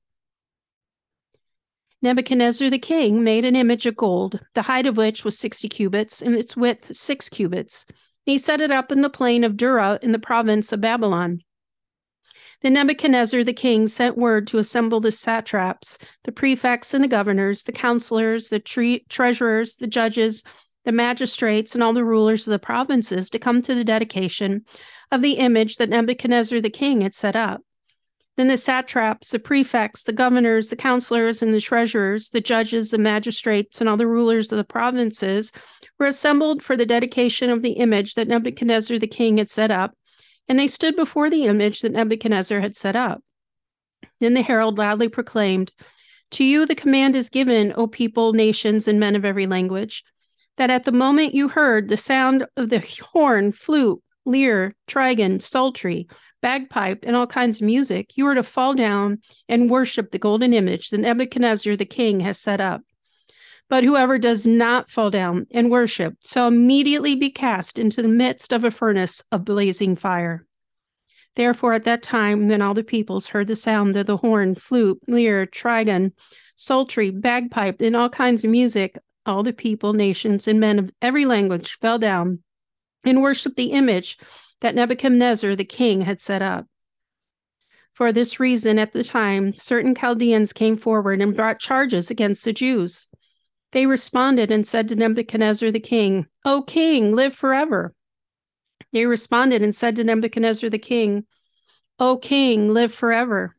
Nebuchadnezzar the king made an image of gold, the height of which was 60 cubits, and its width 6 cubits. And he set it up in the plain of Dura in the province of Babylon. Then Nebuchadnezzar the king sent word to assemble the satraps, the prefects and the governors, the counselors, the treasurers, the judges, the magistrates, and all the rulers of the provinces to come to the dedication of the image that Nebuchadnezzar the king had set up. Then the satraps, the prefects, the governors, the counselors, and the treasurers, the judges, the magistrates, and all the rulers of the provinces were assembled for the dedication of the image that Nebuchadnezzar the king had set up, and they stood before the image that Nebuchadnezzar had set up. Then the herald loudly proclaimed, "To you the command is given, O people, nations, and men of every language, that at the moment you heard the sound of the horn, flute, lyre, trigon, psaltery, bagpipe, and all kinds of music, you are to fall down and worship the golden image that Nebuchadnezzar the king has set up. But whoever does not fall down and worship shall immediately be cast into the midst of a furnace of blazing fire." Therefore, at that time, when all the peoples heard the sound of the horn, flute, lyre, trigon, psaltery, bagpipe, and all kinds of music, all the people, nations, and men of every language fell down and worshiped the image that Nebuchadnezzar the king had set up. For this reason, at the time, certain Chaldeans came forward and brought charges against the Jews. They responded and said to Nebuchadnezzar the king, "O king, live forever." They responded and said to Nebuchadnezzar the king, O king, live forever.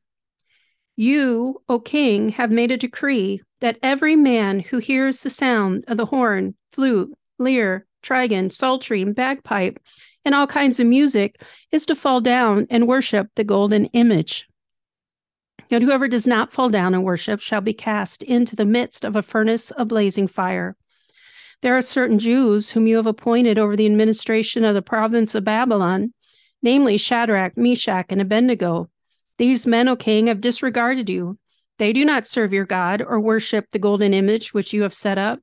You, O king, have made a decree that every man who hears the sound of the horn, flute, lyre, trigon, psaltery, and bagpipe, and all kinds of music is to fall down and worship the golden image. Yet whoever does not fall down and worship shall be cast into the midst of a furnace of blazing fire. There are certain Jews whom you have appointed over the administration of the province of Babylon, namely Shadrach, Meshach, and Abednego. These men, O king, have disregarded you. They do not serve your God or worship the golden image which you have set up.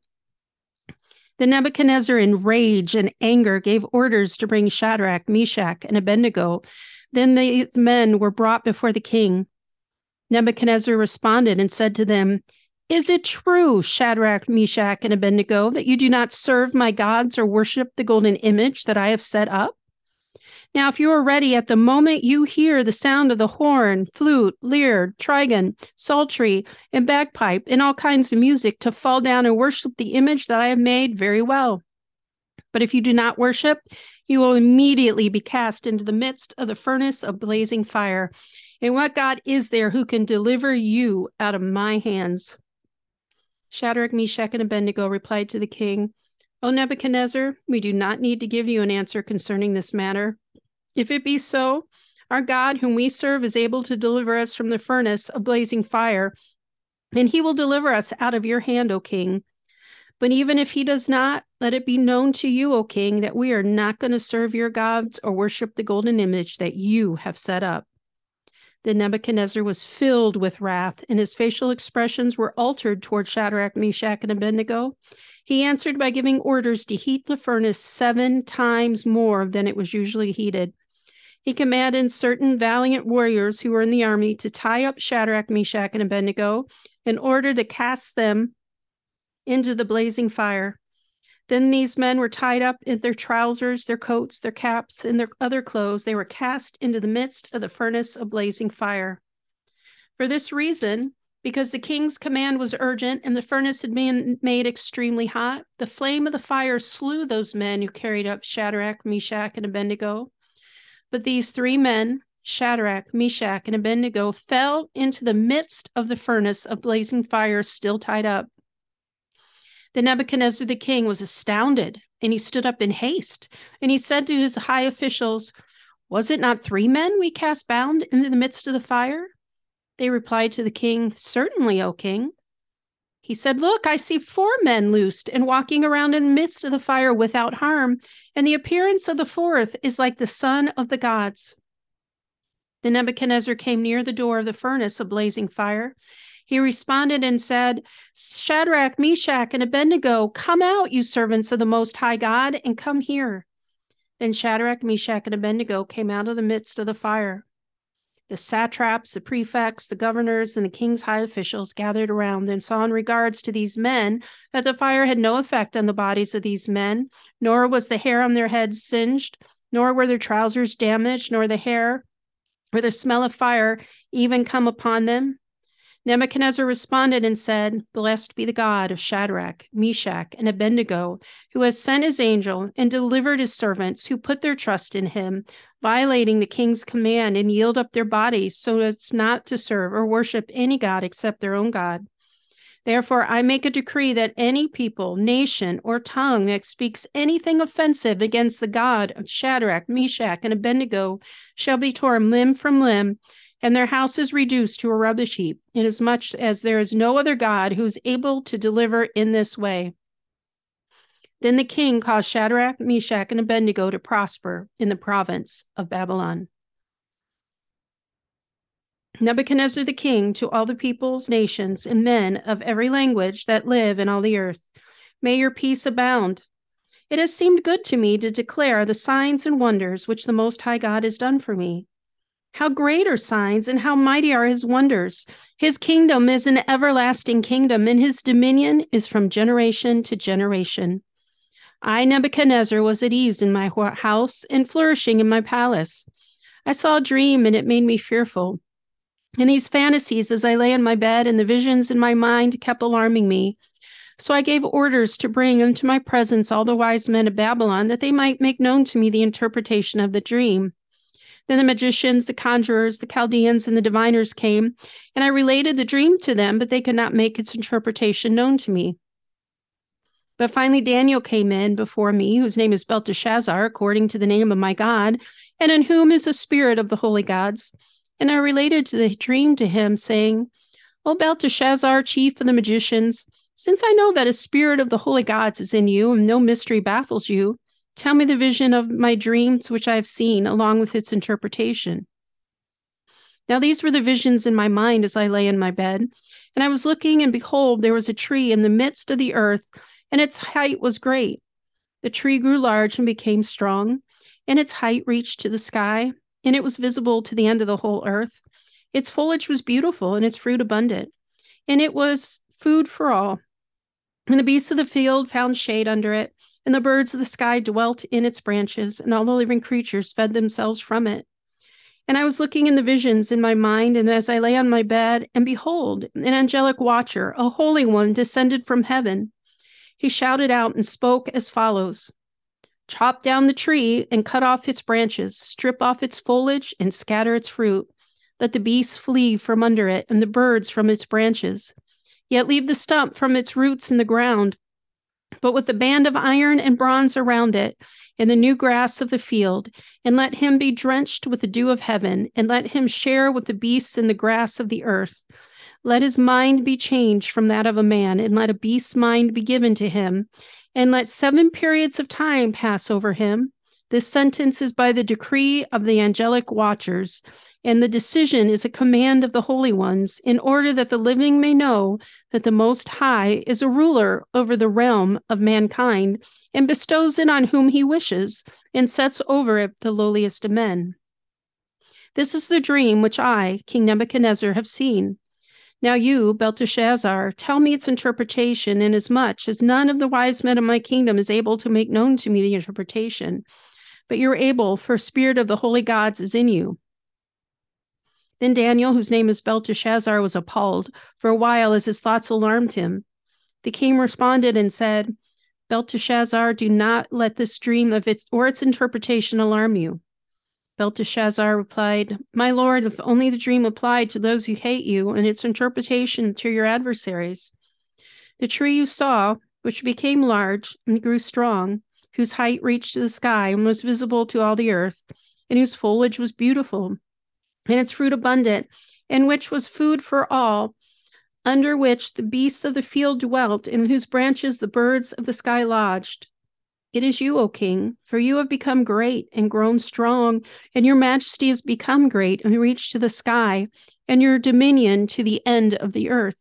Then Nebuchadnezzar, in rage and anger, gave orders to bring Shadrach, Meshach, and Abednego. Then these men were brought before the king. Nebuchadnezzar responded and said to them, "Is it true, Shadrach, Meshach, and Abednego, that you do not serve my gods or worship the golden image that I have set up? Now, if you are ready at the moment you hear the sound of the horn, flute, lyre, trigon, psaltery, and bagpipe, and all kinds of music, to fall down and worship the image that I have made, very well. But if you do not worship, you will immediately be cast into the midst of the furnace of blazing fire. And what God is there who can deliver you out of my hands?" Shadrach, Meshach, and Abednego replied to the king, "O Nebuchadnezzar, we do not need to give you an answer concerning this matter. If it be so, our God whom we serve is able to deliver us from the furnace of blazing fire, and he will deliver us out of your hand, O king. But even if he does not, let it be known to you, O king, that we are not going to serve your gods or worship the golden image that you have set up." Then Nebuchadnezzar was filled with wrath, and his facial expressions were altered toward Shadrach, Meshach, and Abednego. He answered by giving orders to heat the furnace 7 times more than it was usually heated. He commanded certain valiant warriors who were in the army to tie up Shadrach, Meshach, and Abednego in order to cast them into the blazing fire. Then these men were tied up in their trousers, their coats, their caps, and their other clothes. They were cast into the midst of the furnace of blazing fire. For this reason, because the king's command was urgent and the furnace had been made extremely hot, the flame of the fire slew those men who carried up Shadrach, Meshach, and Abednego. But these 3 men, Shadrach, Meshach, and Abednego, fell into the midst of the furnace of blazing fire, still tied up. Then Nebuchadnezzar the king was astounded, and he stood up in haste, and he said to his high officials, "Was it not 3 men we cast bound into the midst of the fire?" They replied to the king, "Certainly, O king." He said, "Look, I see 4 men loosed and walking around in the midst of the fire without harm, and the appearance of the 4th is like the son of the gods." Then Nebuchadnezzar came near the door of the furnace of blazing fire. He responded and said, "Shadrach, Meshach, and Abednego, come out, you servants of the Most High God, and come here." Then Shadrach, Meshach, and Abednego came out of the midst of the fire. The satraps, the prefects, the governors, and the king's high officials gathered around and saw in regards to these men that the fire had no effect on the bodies of these men, nor was the hair on their heads singed, nor were their trousers damaged, nor the hair or the smell of fire even come upon them. Nebuchadnezzar responded and said, "Blessed be the God of Shadrach, Meshach, and Abednego, who has sent his angel and delivered his servants who put their trust in him, violating the king's command and yield up their bodies so as not to serve or worship any god except their own God. Therefore, I make a decree that any people, nation, or tongue that speaks anything offensive against the God of Shadrach, Meshach, and Abednego shall be torn limb from limb, and their house is reduced to a rubbish heap, inasmuch as there is no other God who is able to deliver in this way." Then the king caused Shadrach, Meshach, and Abednego to prosper in the province of Babylon. Nebuchadnezzar the king, to all the peoples, nations, and men of every language that live in all the earth, may your peace abound. It has seemed good to me to declare the signs and wonders which the Most High God has done for me. How great are signs and how mighty are his wonders. His kingdom is an everlasting kingdom, and his dominion is from generation to generation. I, Nebuchadnezzar, was at ease in my house and flourishing in my palace. I saw a dream, and it made me fearful. And these fantasies, as I lay in my bed, and the visions in my mind kept alarming me. So I gave orders to bring into my presence all the wise men of Babylon, that they might make known to me the interpretation of the dream. Then the magicians, the conjurers, the Chaldeans, and the diviners came, and I related the dream to them, but they could not make its interpretation known to me. But finally Daniel came in before me, whose name is Belteshazzar, according to the name of my God, and in whom is the spirit of the holy gods. And I related the dream to him, saying, O Belteshazzar, chief of the magicians, since I know that a spirit of the holy gods is in you, and no mystery baffles you, tell me the vision of my dreams which I have seen, along with its interpretation. Now these were the visions in my mind as I lay in my bed. And I was looking, and behold, there was a tree in the midst of the earth, and its height was great. The tree grew large and became strong, and its height reached to the sky, and it was visible to the end of the whole earth. Its foliage was beautiful, and its fruit abundant, and it was food for all. And the beasts of the field found shade under it, and the birds of the sky dwelt in its branches, and all the living creatures fed themselves from it. And I was looking in the visions in my mind, and as I lay on my bed, and behold, an angelic watcher, a holy one, descended from heaven. He shouted out and spoke as follows: Chop down the tree and cut off its branches, strip off its foliage and scatter its fruit. Let the beasts flee from under it, and the birds from its branches. Yet leave the stump from its roots in the ground, but with a band of iron and bronze around it, in the new grass of the field, and let him be drenched with the dew of heaven, and let him share with the beasts in the grass of the earth. Let his mind be changed from that of a man, and let a beast's mind be given to him, and let 7 periods of time pass over him. This sentence is by the decree of the angelic watchers, and the decision is a command of the holy ones, in order that the living may know that the Most High is a ruler over the realm of mankind, and bestows it on whom he wishes, and sets over it the lowliest of men. This is the dream which I, King Nebuchadnezzar, have seen. Now you, Belteshazzar, tell me its interpretation, inasmuch as none of the wise men of my kingdom is able to make known to me the interpretation. But you're able, for spirit of the holy gods is in you. Then Daniel, whose name is Belteshazzar, was appalled for a while as his thoughts alarmed him. The king responded and said, Belteshazzar, do not let this dream of its interpretation alarm you. Belteshazzar replied, My lord, if only the dream applied to those who hate you, and its interpretation to your adversaries. The tree you saw, which became large and grew strong, whose height reached to the sky and was visible to all the earth, and whose foliage was beautiful, and its fruit abundant, and which was food for all, under which the beasts of the field dwelt, in whose branches the birds of the sky lodged. It is you, O king, for you have become great and grown strong, and your majesty has become great and reached to the sky, and your dominion to the end of the earth.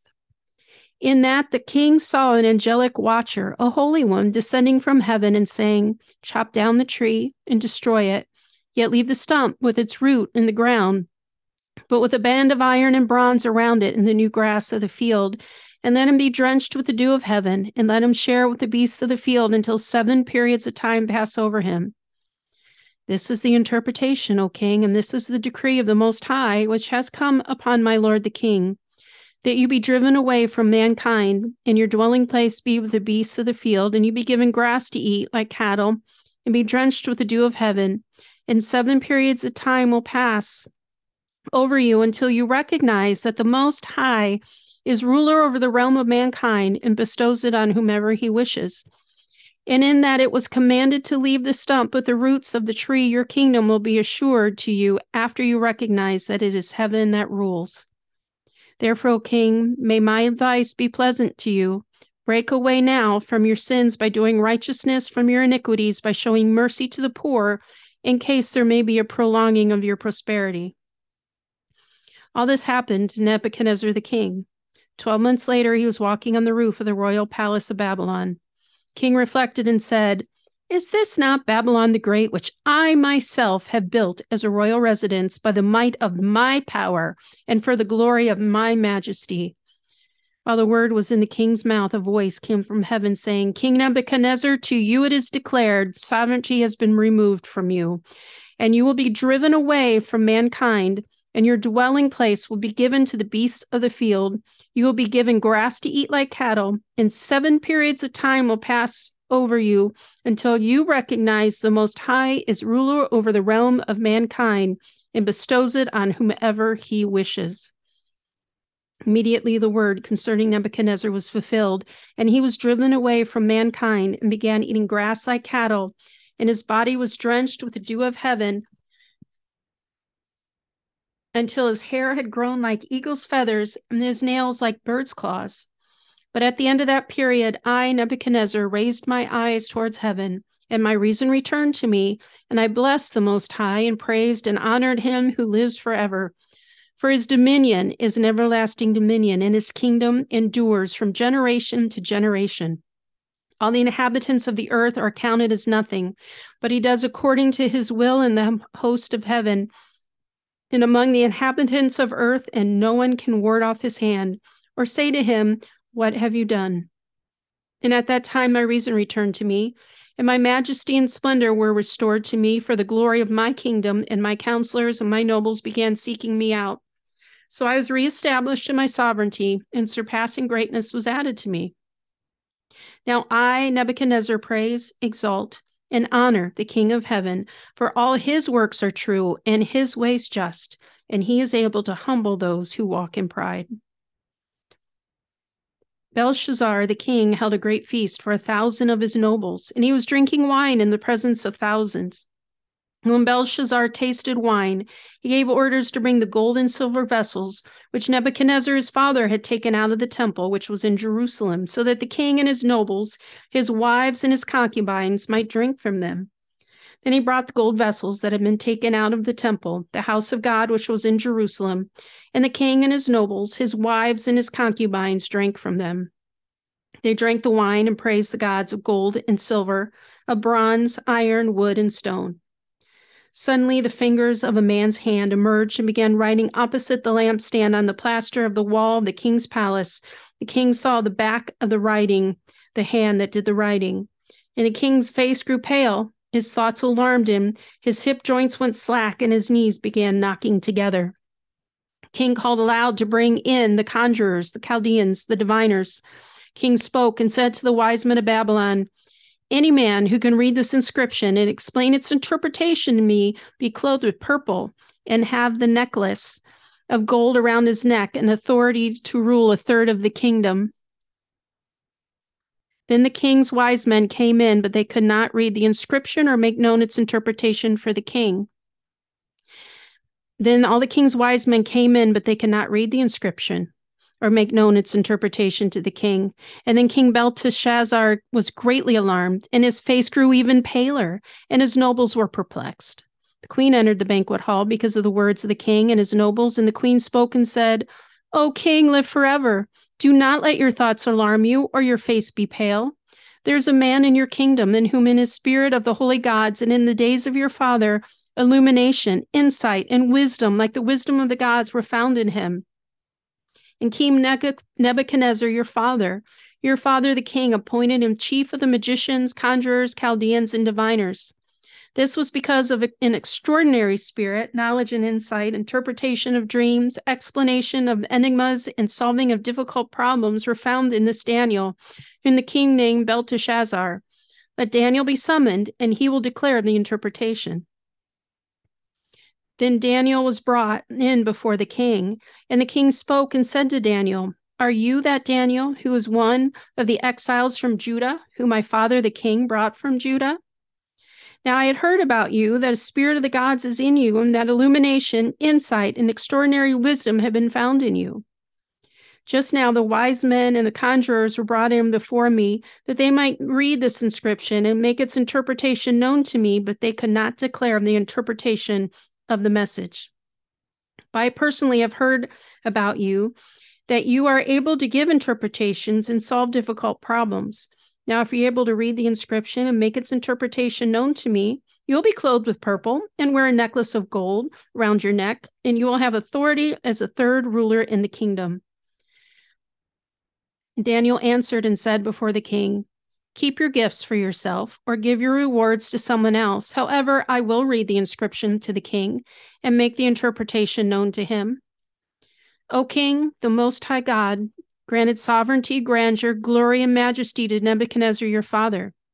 In that the king saw an angelic watcher, a holy one, descending from heaven and saying, Chop down the tree and destroy it, yet leave the stump with its root in the ground, but with a band of iron and bronze around it in the new grass of the field, and let him be drenched with the dew of heaven, and let him share with the beasts of the field until 7 periods of time pass over him. This is the interpretation, O king, and this is the decree of the Most High, which has come upon my lord the king, that you be driven away from mankind, and your dwelling place be with the beasts of the field, and you be given grass to eat like cattle, and be drenched with the dew of heaven, and 7 periods of time will pass over you until you recognize that the Most High is ruler over the realm of mankind and bestows it on whomever he wishes. And in that it was commanded to leave the stump with the roots of the tree, your kingdom will be assured to you after you recognize that it is heaven that rules. Therefore, O king, may my advice be pleasant to you. Break away now from your sins by doing righteousness, from your iniquities by showing mercy to the poor, in case there may be a prolonging of your prosperity. All this happened to Nebuchadnezzar the king. 12 months later, he was walking on the roof of the royal palace of Babylon. King reflected and said, Is this not Babylon the Great, which I myself have built as a royal residence by the might of my power and for the glory of my majesty? While the word was in the king's mouth, a voice came from heaven saying, King Nebuchadnezzar, to you it is declared, sovereignty has been removed from you, and you will be driven away from mankind, and your dwelling place will be given to the beasts of the field. You will be given grass to eat like cattle, and 7 periods of time will pass over you until you recognize the Most High is ruler over the realm of mankind and bestows it on whomever he wishes." Immediately the word concerning Nebuchadnezzar was fulfilled, and he was driven away from mankind and began eating grass like cattle, and his body was drenched with the dew of heaven until his hair had grown like eagle's feathers and his nails like bird's claws. But at the end of that period, I, Nebuchadnezzar, raised my eyes towards heaven, and my reason returned to me, and I blessed the Most High and praised and honored him who lives forever. For his dominion is an everlasting dominion, and his kingdom endures from generation to generation. All the inhabitants of the earth are counted as nothing, but he does according to his will in the host of heaven and among the inhabitants of earth, and no one can ward off his hand or say to him, "What have you done?" And at that time my reason returned to me, and my majesty and splendor were restored to me for the glory of my kingdom, and my counselors and my nobles began seeking me out. So I was reestablished in my sovereignty, and surpassing greatness was added to me. Now I, Nebuchadnezzar, praise, exalt, and honor the King of heaven, for all his works are true and his ways just, and he is able to humble those who walk in pride. Belshazzar the king held a great feast for 1,000 of his nobles, and he was drinking wine in the presence of thousands. When Belshazzar tasted wine, he gave orders to bring the gold and silver vessels, which Nebuchadnezzar his father had taken out of the temple, which was in Jerusalem, so that the king and his nobles, his wives and his concubines might drink from them. Then he brought the gold vessels that had been taken out of the temple, the house of God, which was in Jerusalem, and the king and his nobles, his wives and his concubines drank from them. They drank the wine and praised the gods of gold and silver, of bronze, iron, wood, and stone. Suddenly, the fingers of a man's hand emerged and began writing opposite the lampstand on the plaster of the wall of the king's palace. The king saw the back of the writing, the hand that did the writing. And the king's face grew pale. His thoughts alarmed him. His hip joints went slack, and his knees began knocking together. The king called aloud to bring in the conjurers, the Chaldeans, the diviners. King spoke and said to the wise men of Babylon, "Any man who can read this inscription and explain its interpretation to me be clothed with purple and have the necklace of gold around his neck and authority to rule 1/3 of the kingdom." Then the king's wise men came in, but they could not read the inscription or make known its interpretation for the king. Then all the king's wise men came in, but they could not read the inscription or make known its interpretation to the king. And then King Belteshazzar was greatly alarmed, and his face grew even paler, and his nobles were perplexed. The queen entered the banquet hall because of the words of the king and his nobles, and the queen spoke and said, "O king, live forever. Do not let your thoughts alarm you, or your face be pale. There's a man in your kingdom in whom in his spirit of the holy gods and in the days of your father, illumination, insight, and wisdom like the wisdom of the gods were found in him. And King Nebuchadnezzar, your father the king, appointed him chief of the magicians, conjurers, Chaldeans, and diviners. This was because of an extraordinary spirit, knowledge and insight, interpretation of dreams, explanation of enigmas, and solving of difficult problems were found in this Daniel, whom the king named Belteshazzar. Let Daniel be summoned, and he will declare the interpretation." Then Daniel was brought in before the king, and the king spoke and said to Daniel, "Are you that Daniel who is one of the exiles from Judah, whom my father the king brought from Judah? Now I had heard about you, that a spirit of the gods is in you, and that illumination, insight, and extraordinary wisdom have been found in you. Just now the wise men and the conjurers were brought in before me, that they might read this inscription and make its interpretation known to me, but they could not declare the interpretation of the message. But I personally have heard about you, that you are able to give interpretations and solve difficult problems. Now, if you're able to read the inscription and make its interpretation known to me, you'll be clothed with purple and wear a necklace of gold around your neck, and you will have authority as a 3rd ruler in the kingdom." Daniel answered and said before the king, "Keep your gifts for yourself, or give your rewards to someone else. However, I will read the inscription to the king and make the interpretation known to him. O king, the Most High God granted sovereignty, grandeur, glory, and majesty to Nebuchadnezzar your father.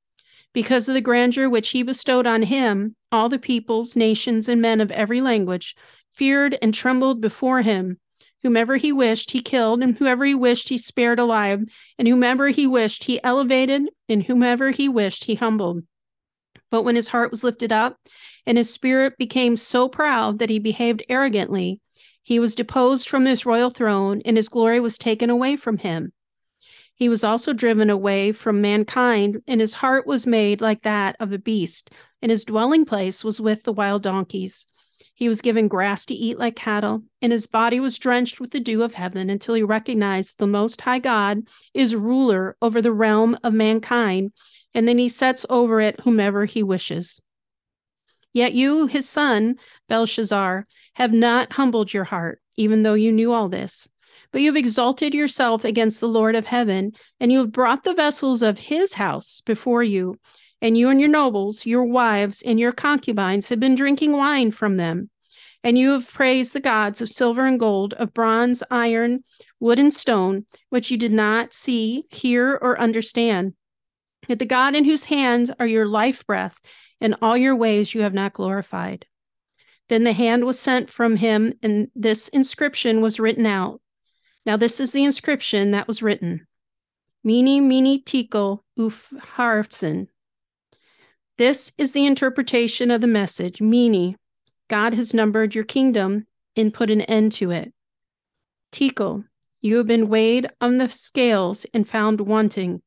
Because of the grandeur which he bestowed on him, all the peoples, nations, and men of every language feared and trembled before him. Whomever he wished, he killed, and whoever he wished, he spared alive, and whomever he wished, he elevated, and whomever he wished, he humbled. But when his heart was lifted up, and his spirit became so proud that he behaved arrogantly, he was deposed from his royal throne, and his glory was taken away from him. He was also driven away from mankind, and his heart was made like that of a beast, and his dwelling place was with the wild donkeys. He was given grass to eat like cattle, and his body was drenched with the dew of heaven until he recognized the Most High God is ruler over the realm of mankind, and then he sets over it whomever he wishes. Yet you, his son, Belshazzar, have not humbled your heart, even though you knew all this. But you have exalted yourself against the Lord of heaven, and you have brought the vessels of his house before you. And you and your nobles, your wives, and your concubines have been drinking wine from them. And you have praised the gods of silver and gold, of bronze, iron, wood, and stone, which you did not see, hear, or understand. Yet the God in whose hands are your life breath, in all your ways you have not glorified. Then the hand was sent from him, and this inscription was written out. Now this is the inscription that was written. Mene, mene, tekel, upharsin. This is the interpretation of the message. Mene, God has numbered your kingdom and put an end to it. Tekel, you have been weighed on the scales and found wanting.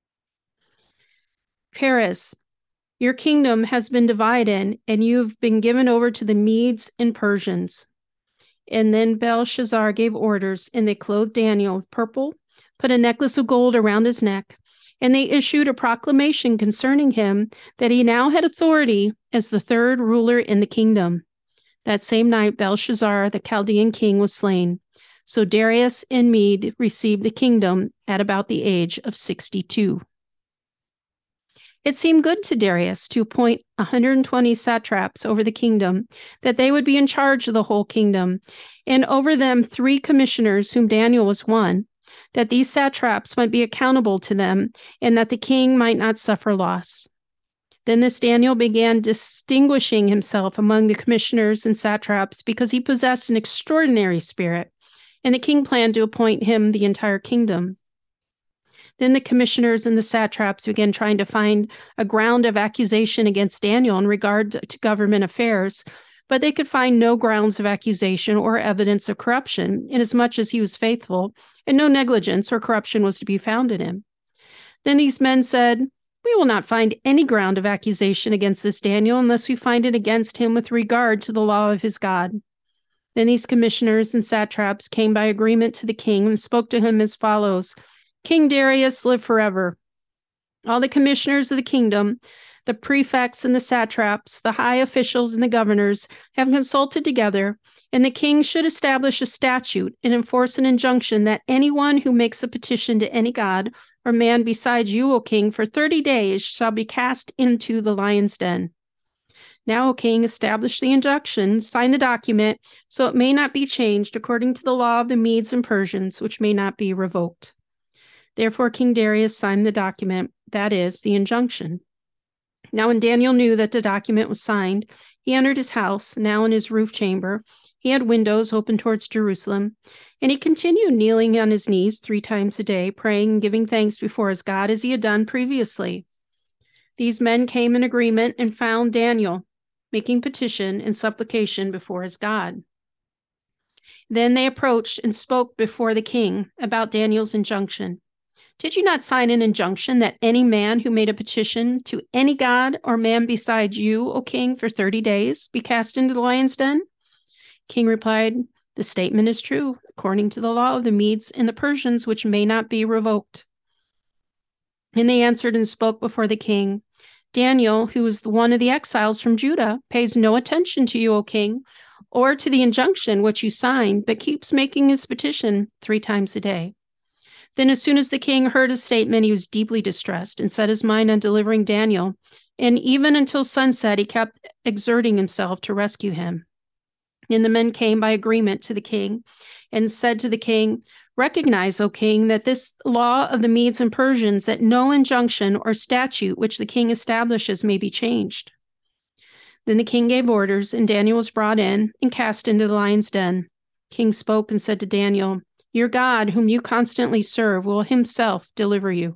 Peres, your kingdom has been divided, and you've been given over to the Medes and Persians. And then Belshazzar gave orders, and they clothed Daniel with purple, put a necklace of gold around his neck, and they issued a proclamation concerning him that he now had authority as the third ruler in the kingdom. That same night, Belshazzar, the Chaldean king, was slain. So Darius and Mede received the kingdom at about the age of 62. It seemed good to Darius to appoint 120 satraps over the kingdom, that they would be in charge of the whole kingdom, and over them 3 commissioners, whom Daniel was one, that these satraps might be accountable to them, and that the king might not suffer loss. Then this Daniel began distinguishing himself among the commissioners and satraps because he possessed an extraordinary spirit, and the king planned to appoint him the entire kingdom. Then the commissioners and the satraps began trying to find a ground of accusation against Daniel in regard to government affairs, but they could find no grounds of accusation or evidence of corruption, inasmuch as he was faithful, and no negligence or corruption was to be found in him. Then these men said, "We will not find any ground of accusation against this Daniel unless we find it against him with regard to the law of his God." Then these commissioners and satraps came by agreement to the king and spoke to him as follows: "King Darius, live forever. All the commissioners of the kingdom, the prefects and the satraps, the high officials and the governors have consulted together, and the king should establish a statute and enforce an injunction that anyone who makes a petition to any god or man besides you, O king, for 30 days shall be cast into the lion's den. Now, O king, establish the injunction, sign the document, so it may not be changed according to the law of the Medes and Persians, which may not be revoked." Therefore, King Darius signed the document, that is, the injunction. Now, when Daniel knew that the document was signed, he entered his house, now in his roof chamber. He had windows open towards Jerusalem, and he continued kneeling on his knees 3 times a day, praying and giving thanks before his God as he had done previously. These men came in agreement and found Daniel making petition and supplication before his God. Then they approached and spoke before the king about Daniel's injunction. "Did you not sign an injunction that any man who made a petition to any god or man besides you, O king, for 30 days be cast into the lion's den?" King replied, "The statement is true, according to the law of the Medes and the Persians, which may not be revoked." And they answered and spoke before the king, "Daniel, who is one of the exiles from Judah, pays no attention to you, O king, or to the injunction which you signed, but keeps making his petition 3 times a day." Then as soon as the king heard his statement, he was deeply distressed and set his mind on delivering Daniel. And even until sunset, he kept exerting himself to rescue him. And the men came by agreement to the king and said to the king, Recognize, O king, that this law of the Medes and Persians, that no injunction or statute which the king establishes may be changed." Then the king gave orders, and Daniel was brought in and cast into the lion's den. King spoke and said to Daniel, "Your God, whom you constantly serve, will himself deliver you."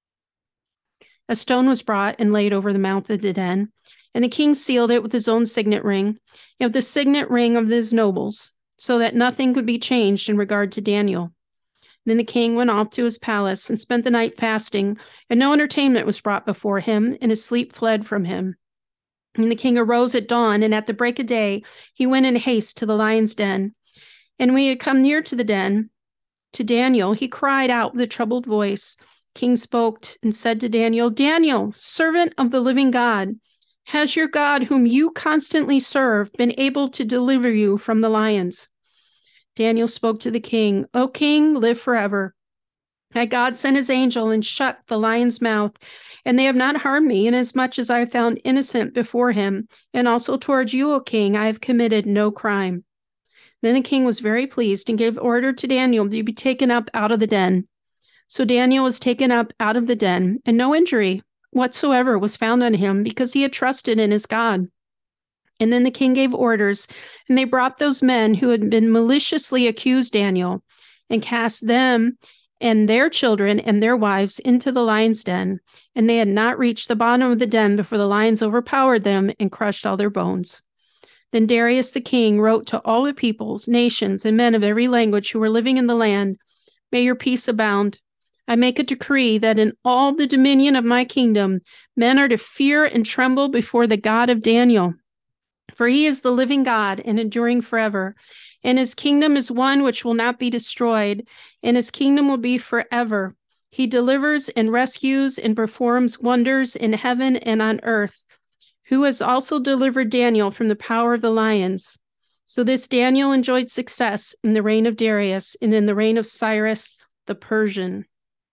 A stone was brought and laid over the mouth of the den, and the king sealed it with his own signet ring, and with the signet ring of his nobles, so that nothing could be changed in regard to Daniel. Then the king went off to his palace and spent the night fasting, and no entertainment was brought before him, and his sleep fled from him. And the king arose at dawn, and at the break of day he went in haste to the lion's den. And when he had come near to the den, to Daniel, he cried out with a troubled voice. King spoke and said to Daniel, "Daniel, servant of the living God, has your God, whom you constantly serve, been able to deliver you from the lions?" Daniel spoke to the king, "O king, live forever. My God sent his angel and shut the lion's mouth, and they have not harmed me, inasmuch as I have found innocent before him, and also towards you, O king, I have committed no crime." Then the king was very pleased and gave order to Daniel to be taken up out of the den. So Daniel was taken up out of the den, and no injury whatsoever was found on him, because he had trusted in his God. And then the king gave orders, and they brought those men who had been maliciously accused Daniel, and cast them and their children and their wives into the lion's den. And they had not reached the bottom of the den before the lions overpowered them and crushed all their bones. Then Darius the king wrote to all the peoples, nations, and men of every language who were living in the land, "May your peace abound. I make a decree that in all the dominion of my kingdom, men are to fear and tremble before the God of Daniel. For he is the living God and enduring forever, and his kingdom is one which will not be destroyed, and his kingdom will be forever. He delivers and rescues and performs wonders in heaven and on earth, who has also delivered Daniel from the power of the lions." So this Daniel enjoyed success in the reign of Darius and in the reign of Cyrus the Persian.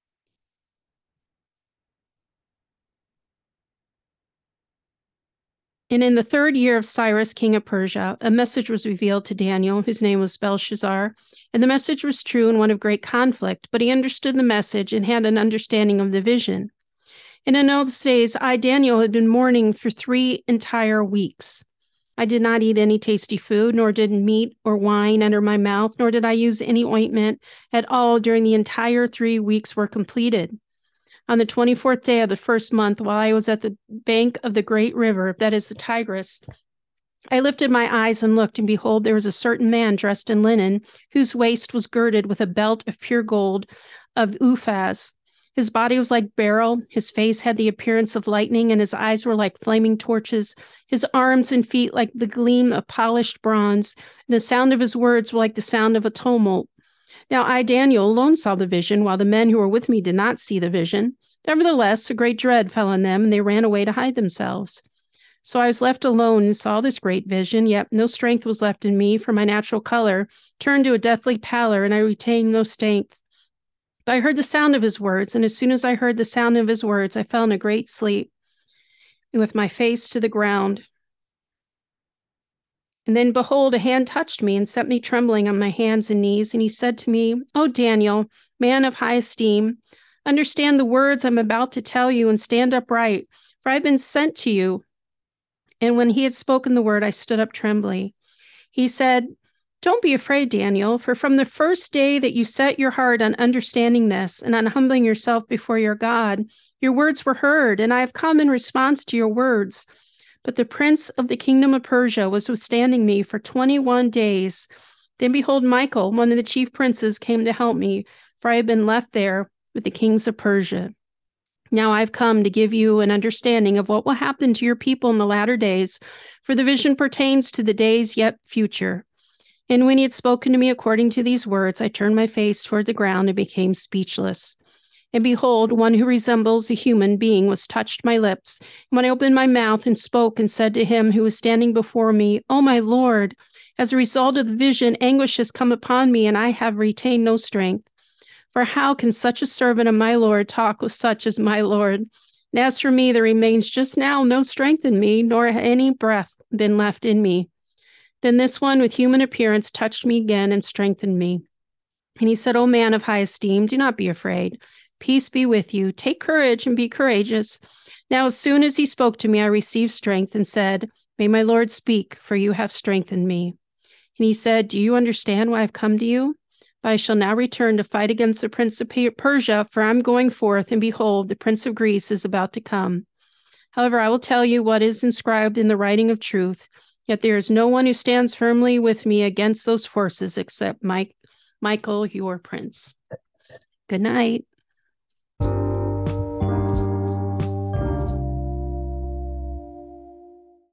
And in the 3rd year of Cyrus, king of Persia, a message was revealed to Daniel, whose name was Belshazzar. And the message was true and one of great conflict, but he understood the message and had an understanding of the vision. And in those days, I, Daniel, had been mourning for 3 entire weeks. I did not eat any tasty food, nor did meat or wine enter my mouth, nor did I use any ointment at all during the entire 3 weeks were completed. On the 24th day of the 1st month, while I was at the bank of the great river, that is the Tigris, I lifted my eyes and looked, and behold, there was a certain man dressed in linen, whose waist was girded with a belt of pure gold of Uphaz. His body was like beryl, his face had the appearance of lightning, and his eyes were like flaming torches, his arms and feet like the gleam of polished bronze, and the sound of his words were like the sound of a tumult. Now I, Daniel, alone saw the vision, while the men who were with me did not see the vision. Nevertheless, a great dread fell on them, and they ran away to hide themselves. So I was left alone and saw this great vision, yet no strength was left in me, for my natural color turned to a deathly pallor, and I retained no strength. But I heard the sound of his words, and as soon as I heard the sound of his words, I fell in a great sleep, with my face to the ground. And then, behold, a hand touched me and set me trembling on my hands and knees. And he said to me, "O Daniel, man of high esteem, understand the words I'm about to tell you and stand upright, for I've been sent to you." And when he had spoken the word, I stood up trembling. He said, "Don't be afraid, Daniel, for from the first day that you set your heart on understanding this and on humbling yourself before your God, your words were heard, and I have come in response to your words. But the prince of the kingdom of Persia was withstanding me for 21 days. Then behold, Michael, one of the chief princes, came to help me, for I had been left there with the kings of Persia. Now I've come to give you an understanding of what will happen to your people in the latter days, for the vision pertains to the days yet future." And when he had spoken to me according to these words, I turned my face toward the ground and became speechless. And behold, one who resembles a human being was touched my lips. And when I opened my mouth and spoke and said to him who was standing before me, "O my Lord, as a result of the vision, anguish has come upon me, and I have retained no strength. For how can such a servant of my Lord talk with such as my Lord? And as for me, there remains just now no strength in me, nor any breath been left in me." Then this one with human appearance touched me again and strengthened me. And he said, O man of high esteem, do not be afraid. Peace be with you. Take courage and be courageous. Now, as soon as he spoke to me, I received strength and said, May my Lord speak, for you have strengthened me. And he said, Do you understand why I've come to you? But I shall now return to fight against the prince of Persia, for I'm going forth, and behold, the prince of Greece is about to come. However, I will tell you what is inscribed in the writing of truth, yet there is no one who stands firmly with me against those forces except Michael, your prince. Good night.